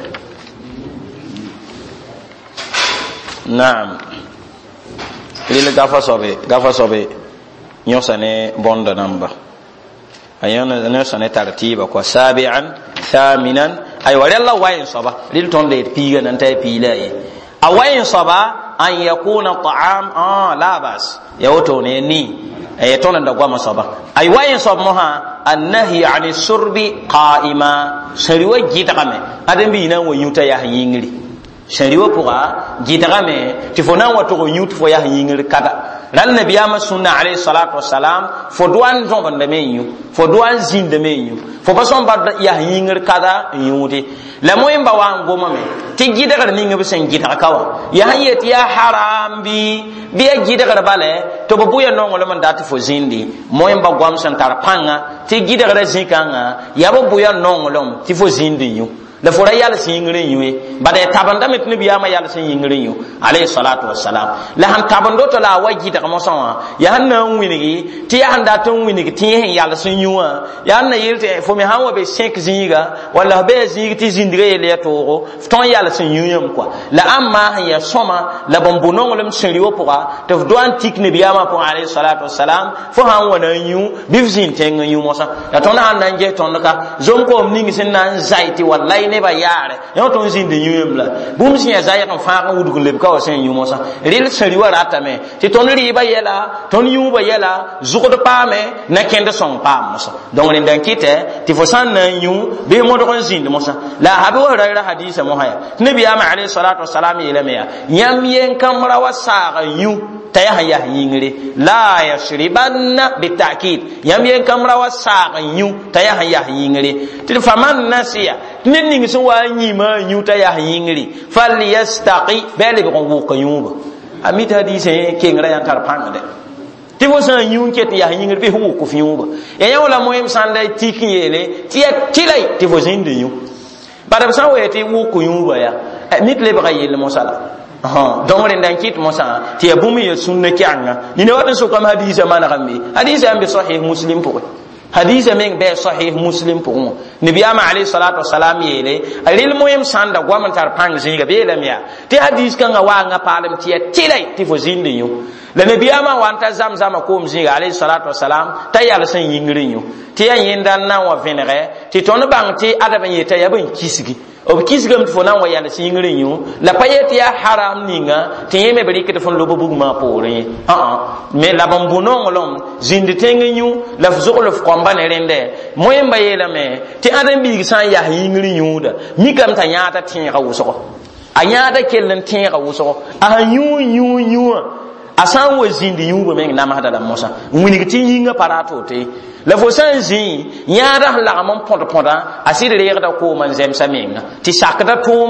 naam lil gafa sobe gafa sobe nyosane bonda namba ayana nyosane tartiba kwa sabi'an thaminan ay wala wayin soba lil tonde piga nan tay pilai awayin soba an yakuna ta'am ah la bas ya woto ne ni ay tonan da gwa soba ay wayin sob mo ha annahi ani surbi qa'ima sariwa gitame adam bi nan wo yuta ya yingri shariwa puga gitagame ti fona wato ko yut fo ya yingir kada ran nabiyama sunna alayhi salatu wassalam fo duan zon banda menyu fo duan zin de menyu fo bason bad ya yingir kada yuti la moyin ba wan goma me ti gidagar ninga be sen gitaga kawa ya hayet ya haram bi bi ya gidagar bale to bo buya nongo le man dati fo zindi moyin ba gwam san tar panga ti gidagar zikanga ya bo buya nongo lom ti fo zindi yu la fora yalla singre yuwe bade tabanda met nabi ya ma yalla singre yu alayhi salatu wassalam la han tabando to la waji ta mo sawa ya hanna winigi ti ya handa ton winigi ti hen yalla sun yuwa ya hanna yilte fo mi hawa be cinq zinga wala be zingi ti zindire le to ton yalla sun yuyam quoi la amma ya soma la bombonon lem seriwo pourra to do antique nabi ya ma pour alayhi salatu wassalam fo han wana yu bifzin ten yu mo sa ya ton handa nge ton ka zonko ningi sin nan zaiti wallahi ne ba yare yo ton zin de yum la bum sin ya zaya kan fa kan wudu le ka o sen yum sa ril seri wa rata me ti ton ri ba yela ton yu ba yela zuko de pa me na kende son pa mo sa donc ni dan kite ti fo san na yu be mo do kon zin de mo sa la habi wa ra hadisa mo haya nabi ya ma alayhi salatu wassalam yele me ya yam yen kamra wa sa yu taya ya yingre la yashribanna bitakid yam yen kamra wa sa yu taya ya yingre ti faman nasiya nin ning so wa nyima nyuta ya yingri fal yastaqi bele ko wo ko yuba amit hadise ke ngra yan tar pangde ti wo san yun ke ti ya yingri be wo ko fi yuba e ya wala moyem sanda tikin yele ti ya tilai ti wo zinde yu badam san we ti wo ko yuba ya mit le ba yele mo sala ha donc ren dan kit mo sa ti ya bumi ya sunna kyanga ni ne wadan so kam hadise mana kambe hadise ambe sahih muslim pour hadith men be sahih muslim pour nabiyama alayhi salatu wassalam yele alil moyem sanda gwam tar pang zinga be lam ya ti hadith kan wa nga palam ti tilai ti fo zinde yu la nabiyama wanta zamzama ko mzinga alayhi salatu wassalam tayal san yingrin yu ti yan yindan na wa venere ti ton bang ti adaba yeta ya ban kisigi o kisgam fo nan wa yalla singrin yu la payeti ya haram ninga ti yeme bari ke fon lobo bugma pore ah ah me la bambuno ngolom zinde tengenyu la fzukul fqamba ne rende moyemba yela me ti adam bi san ya yingrin yu da mi kam ta nyata tin ka wuso anyata kellen tin ka wuso a yu yu yu asan wo zindi yu bo men na ma hada mosa wini ti yinga parato te la fo san zin yara la mon ponta ponta asiri re da ko man zem samenga ti sakda tuma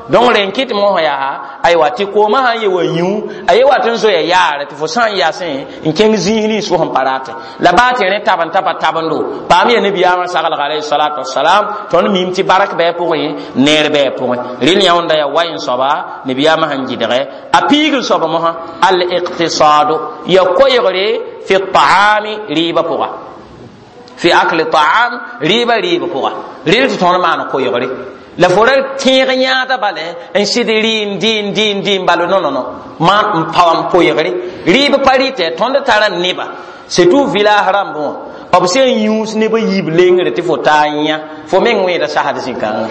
donc ren kit mo ya ay wati ko ma han ye wa yu ay watin so ya yara ti fo san ya sen in ken zihni so han parate la ba te ne taban tapa tabando pa mi ne biya ma sagal alayhi salatu wassalam ton mi ti barak be pour yi ner be pour rin ya onda ya wayin soba ne biya ma han jidere apigul soba mo ha al iqtisadu ya koyore fi at-ta'ami riba pour fi akli ta'am riba riba pour riba ton ma na koyore la fora tire nyata bale en sidiri din din din balo non non non ma pawam poyere riba parite tonda taran niba c'est tout villa haram bon obse yus ne ba yib lengre te fotanya fo men we da sahada sinkanga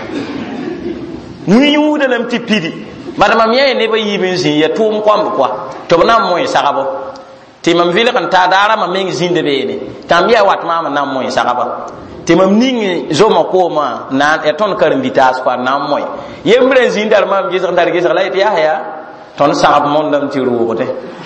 ni yuda lam ti pidi madama miye ne ba yibin sin ya tum kwam kwa to na moy sagabo ti mam villa kan ta dara ma men zinde be ne tambia wat mama na moy sagaba ti mam ningi zoma ko ma na eton karim vitas kwa na moy yembre zindar mam gis ndar gis la ya ya ton sagab mon dam ti ruwote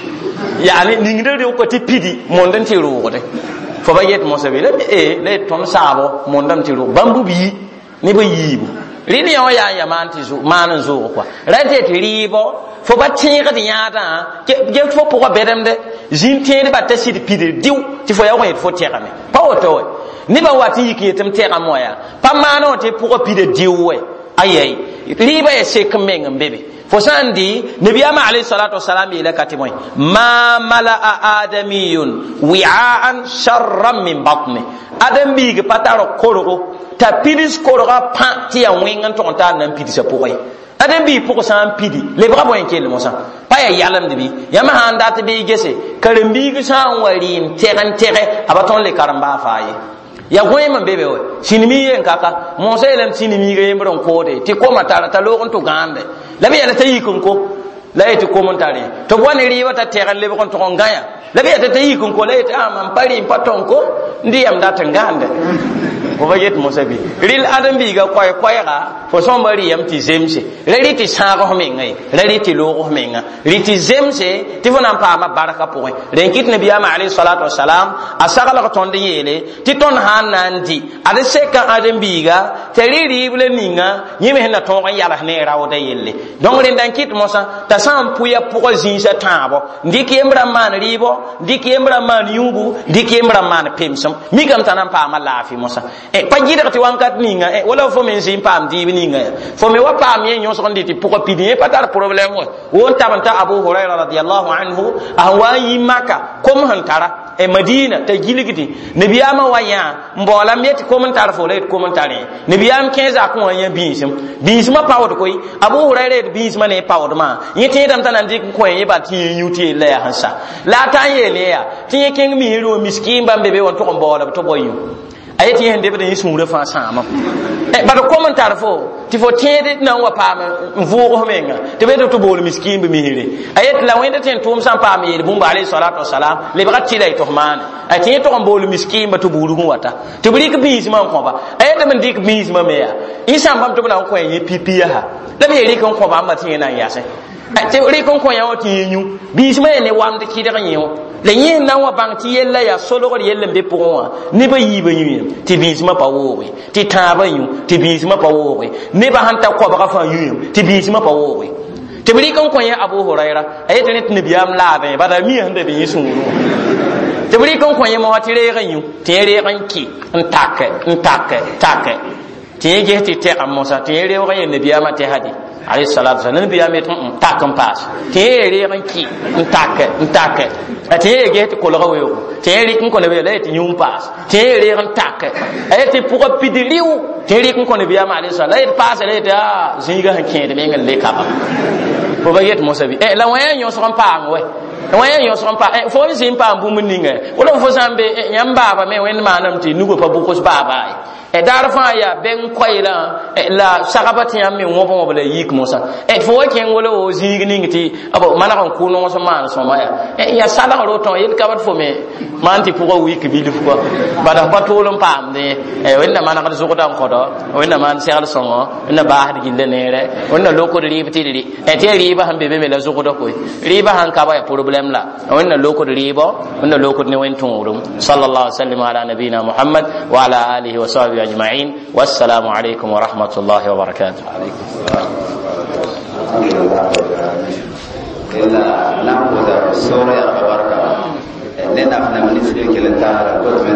yani ningi de ko ti pidi mon dan ti ruwote fo ba yet mo sabe le e le ton sabo mon dam ti ru bambu bi ni ba yibu rini yo ya ya man ti zu man zu kwa rate ti ribo fo ba tin ga ti yata ke je fo ko bedem de zin tin ba ta sit pidi diu ti fo ya ko fo te ga me pa o to ni ba wati yiki tem te ga moya pa mano te pour pidi diu we ayay riba e se kamenga mbebe fo sandi nabiyama alayhi salatu wassalam ila katimoy ma mala adamiyun wi'an sharran min batni adam bi ge pataro korogo ta pidis koroga panti ya wengan to ta nan pidis pokoy adam bi poko san pidi le bra boyen kel mo san pa ya yalam de bi yama handa te be gese karambi ge san wari teran tere abaton le karamba faaye ya goy man bebe we sinimi yen kaka mo se lam sinimi ge yembron kode ti ko matara ta lo to gande la be ya ta yikun ko la eti ko mon tare to woni riwa ta tegal le ko to ngaya la be ya ta yikun ko la eti am pari paton ko ndiyam da ta gande ko ba yet mo sabi ril adam bi ga koy koy ga fo son bari yam ti zemse reli ti sa ko me ngai reli ti lo ko me nga riti zemse ti fo nan pa ma baraka po ren kit nabi ama alayhi salatu wassalam asagala ko ton de yele ti ton hanandi ade seka adam bi ga te riri bule ninga yime hen na ton kan yala ne rawo de yelle donc ren dan kit mo sa ta sam puya po zin sa tabo ndiki embra man ribo ndiki embra man yubu ndiki embra man pemsam mi kam tanan pa ma lafi mo sa e pa jida ti wankat ninga e wala fo men zin pam di ninga fo me wa pam ye nyon so nditi pour pidi pa tar problème wo won tabanta abu hurairah radiyallahu anhu ahwa yi maka kom hantara e madina ta giligiti nabiyama waya mbola met commentar fo le commentare nabiyam quinze a ko waya bisim bisima pawd koy abu hurairah bisima ne pawd ma yete dam tanan dik ko ye ba ti yuti le ya hansa la ta ye le ya ti king mi ro miskin bambe be won to ko mbola to boyu ayeti hende be den sumure fa sama e ba do commentar fo ti fo tiede na wa pam mvugo menga te be to bol miskin be mihire ayet la wende ten tum sam pam yele bumba alayhi salatu wassalam le ba ti lay to man ayeti to bol miskin ba to bulu hu wata te bri ke bis man ko ba ayet men dik bis ma me ya isam bam to na ko ye pipiya ha da be ri kon ko ba ma ti na ya se te ri kon ko ya o ti nyu bis ma ne wam de ki de nyu le yin nan wa bang ti yella ya solo ko yella be pour wa ni ba yi ba yu ti bisma pa wo ti ta ba yu ti bisma pa wo ni ba hanta ko ba fa yu ti bisma pa wo ti bri kon ko ya abu huraira ayete ne tin biyam la ba ba da mi hande be yisu ti bri kon ko ya mo ti re gan yu ti re gan ki ntake ntake take ti ge ti te am mo sa ti re wa ya ne biyama te hadi alayhi salatu wasallam biya met takam pass te re ran ki ntake ntake ate ge te ko lo wewo te re kin ko le wewo te nyum pass te re ran take ayete pour pidiriu te re kin ko ne biya ma alayhi salatu ayete pass le ta zinga han ken de ngal le kaba ko ba yet mo sabi e la waya nyo so kan pa ngwe waya nyo so kan pa e fo zin pa bu mun ninga wala fo zambe nyam baba me wen manam ti nugo pa bu ko baba e dar fa ya ben koyla la sagabati yam me ngobo mo bele yik mosa e fo ken wolo o zigni ngiti abo mana kan kuno so man so ma ya e ya sala ro ton yel kabat fo me manti pour wik bi lu ko bada batolum pam de e wenna mana kan so ko tam khodo wenna man segal songo wenna ba hadi ginde nere wenna loko de ribti de e te riba hambe be me la zo ko do ko riba han ka ba ya problem la wenna loko de ribo wenna loko ne wen tonrum sallallahu alaihi wasallam ala nabina muhammad wa ala alihi wa sahbihi أجمعين والسلام عليكم ورحمة الله وبركاته. alhamdulillah rabbil alamin illa lam ko da sura ya baraka ne na fana min sibin kilanta ko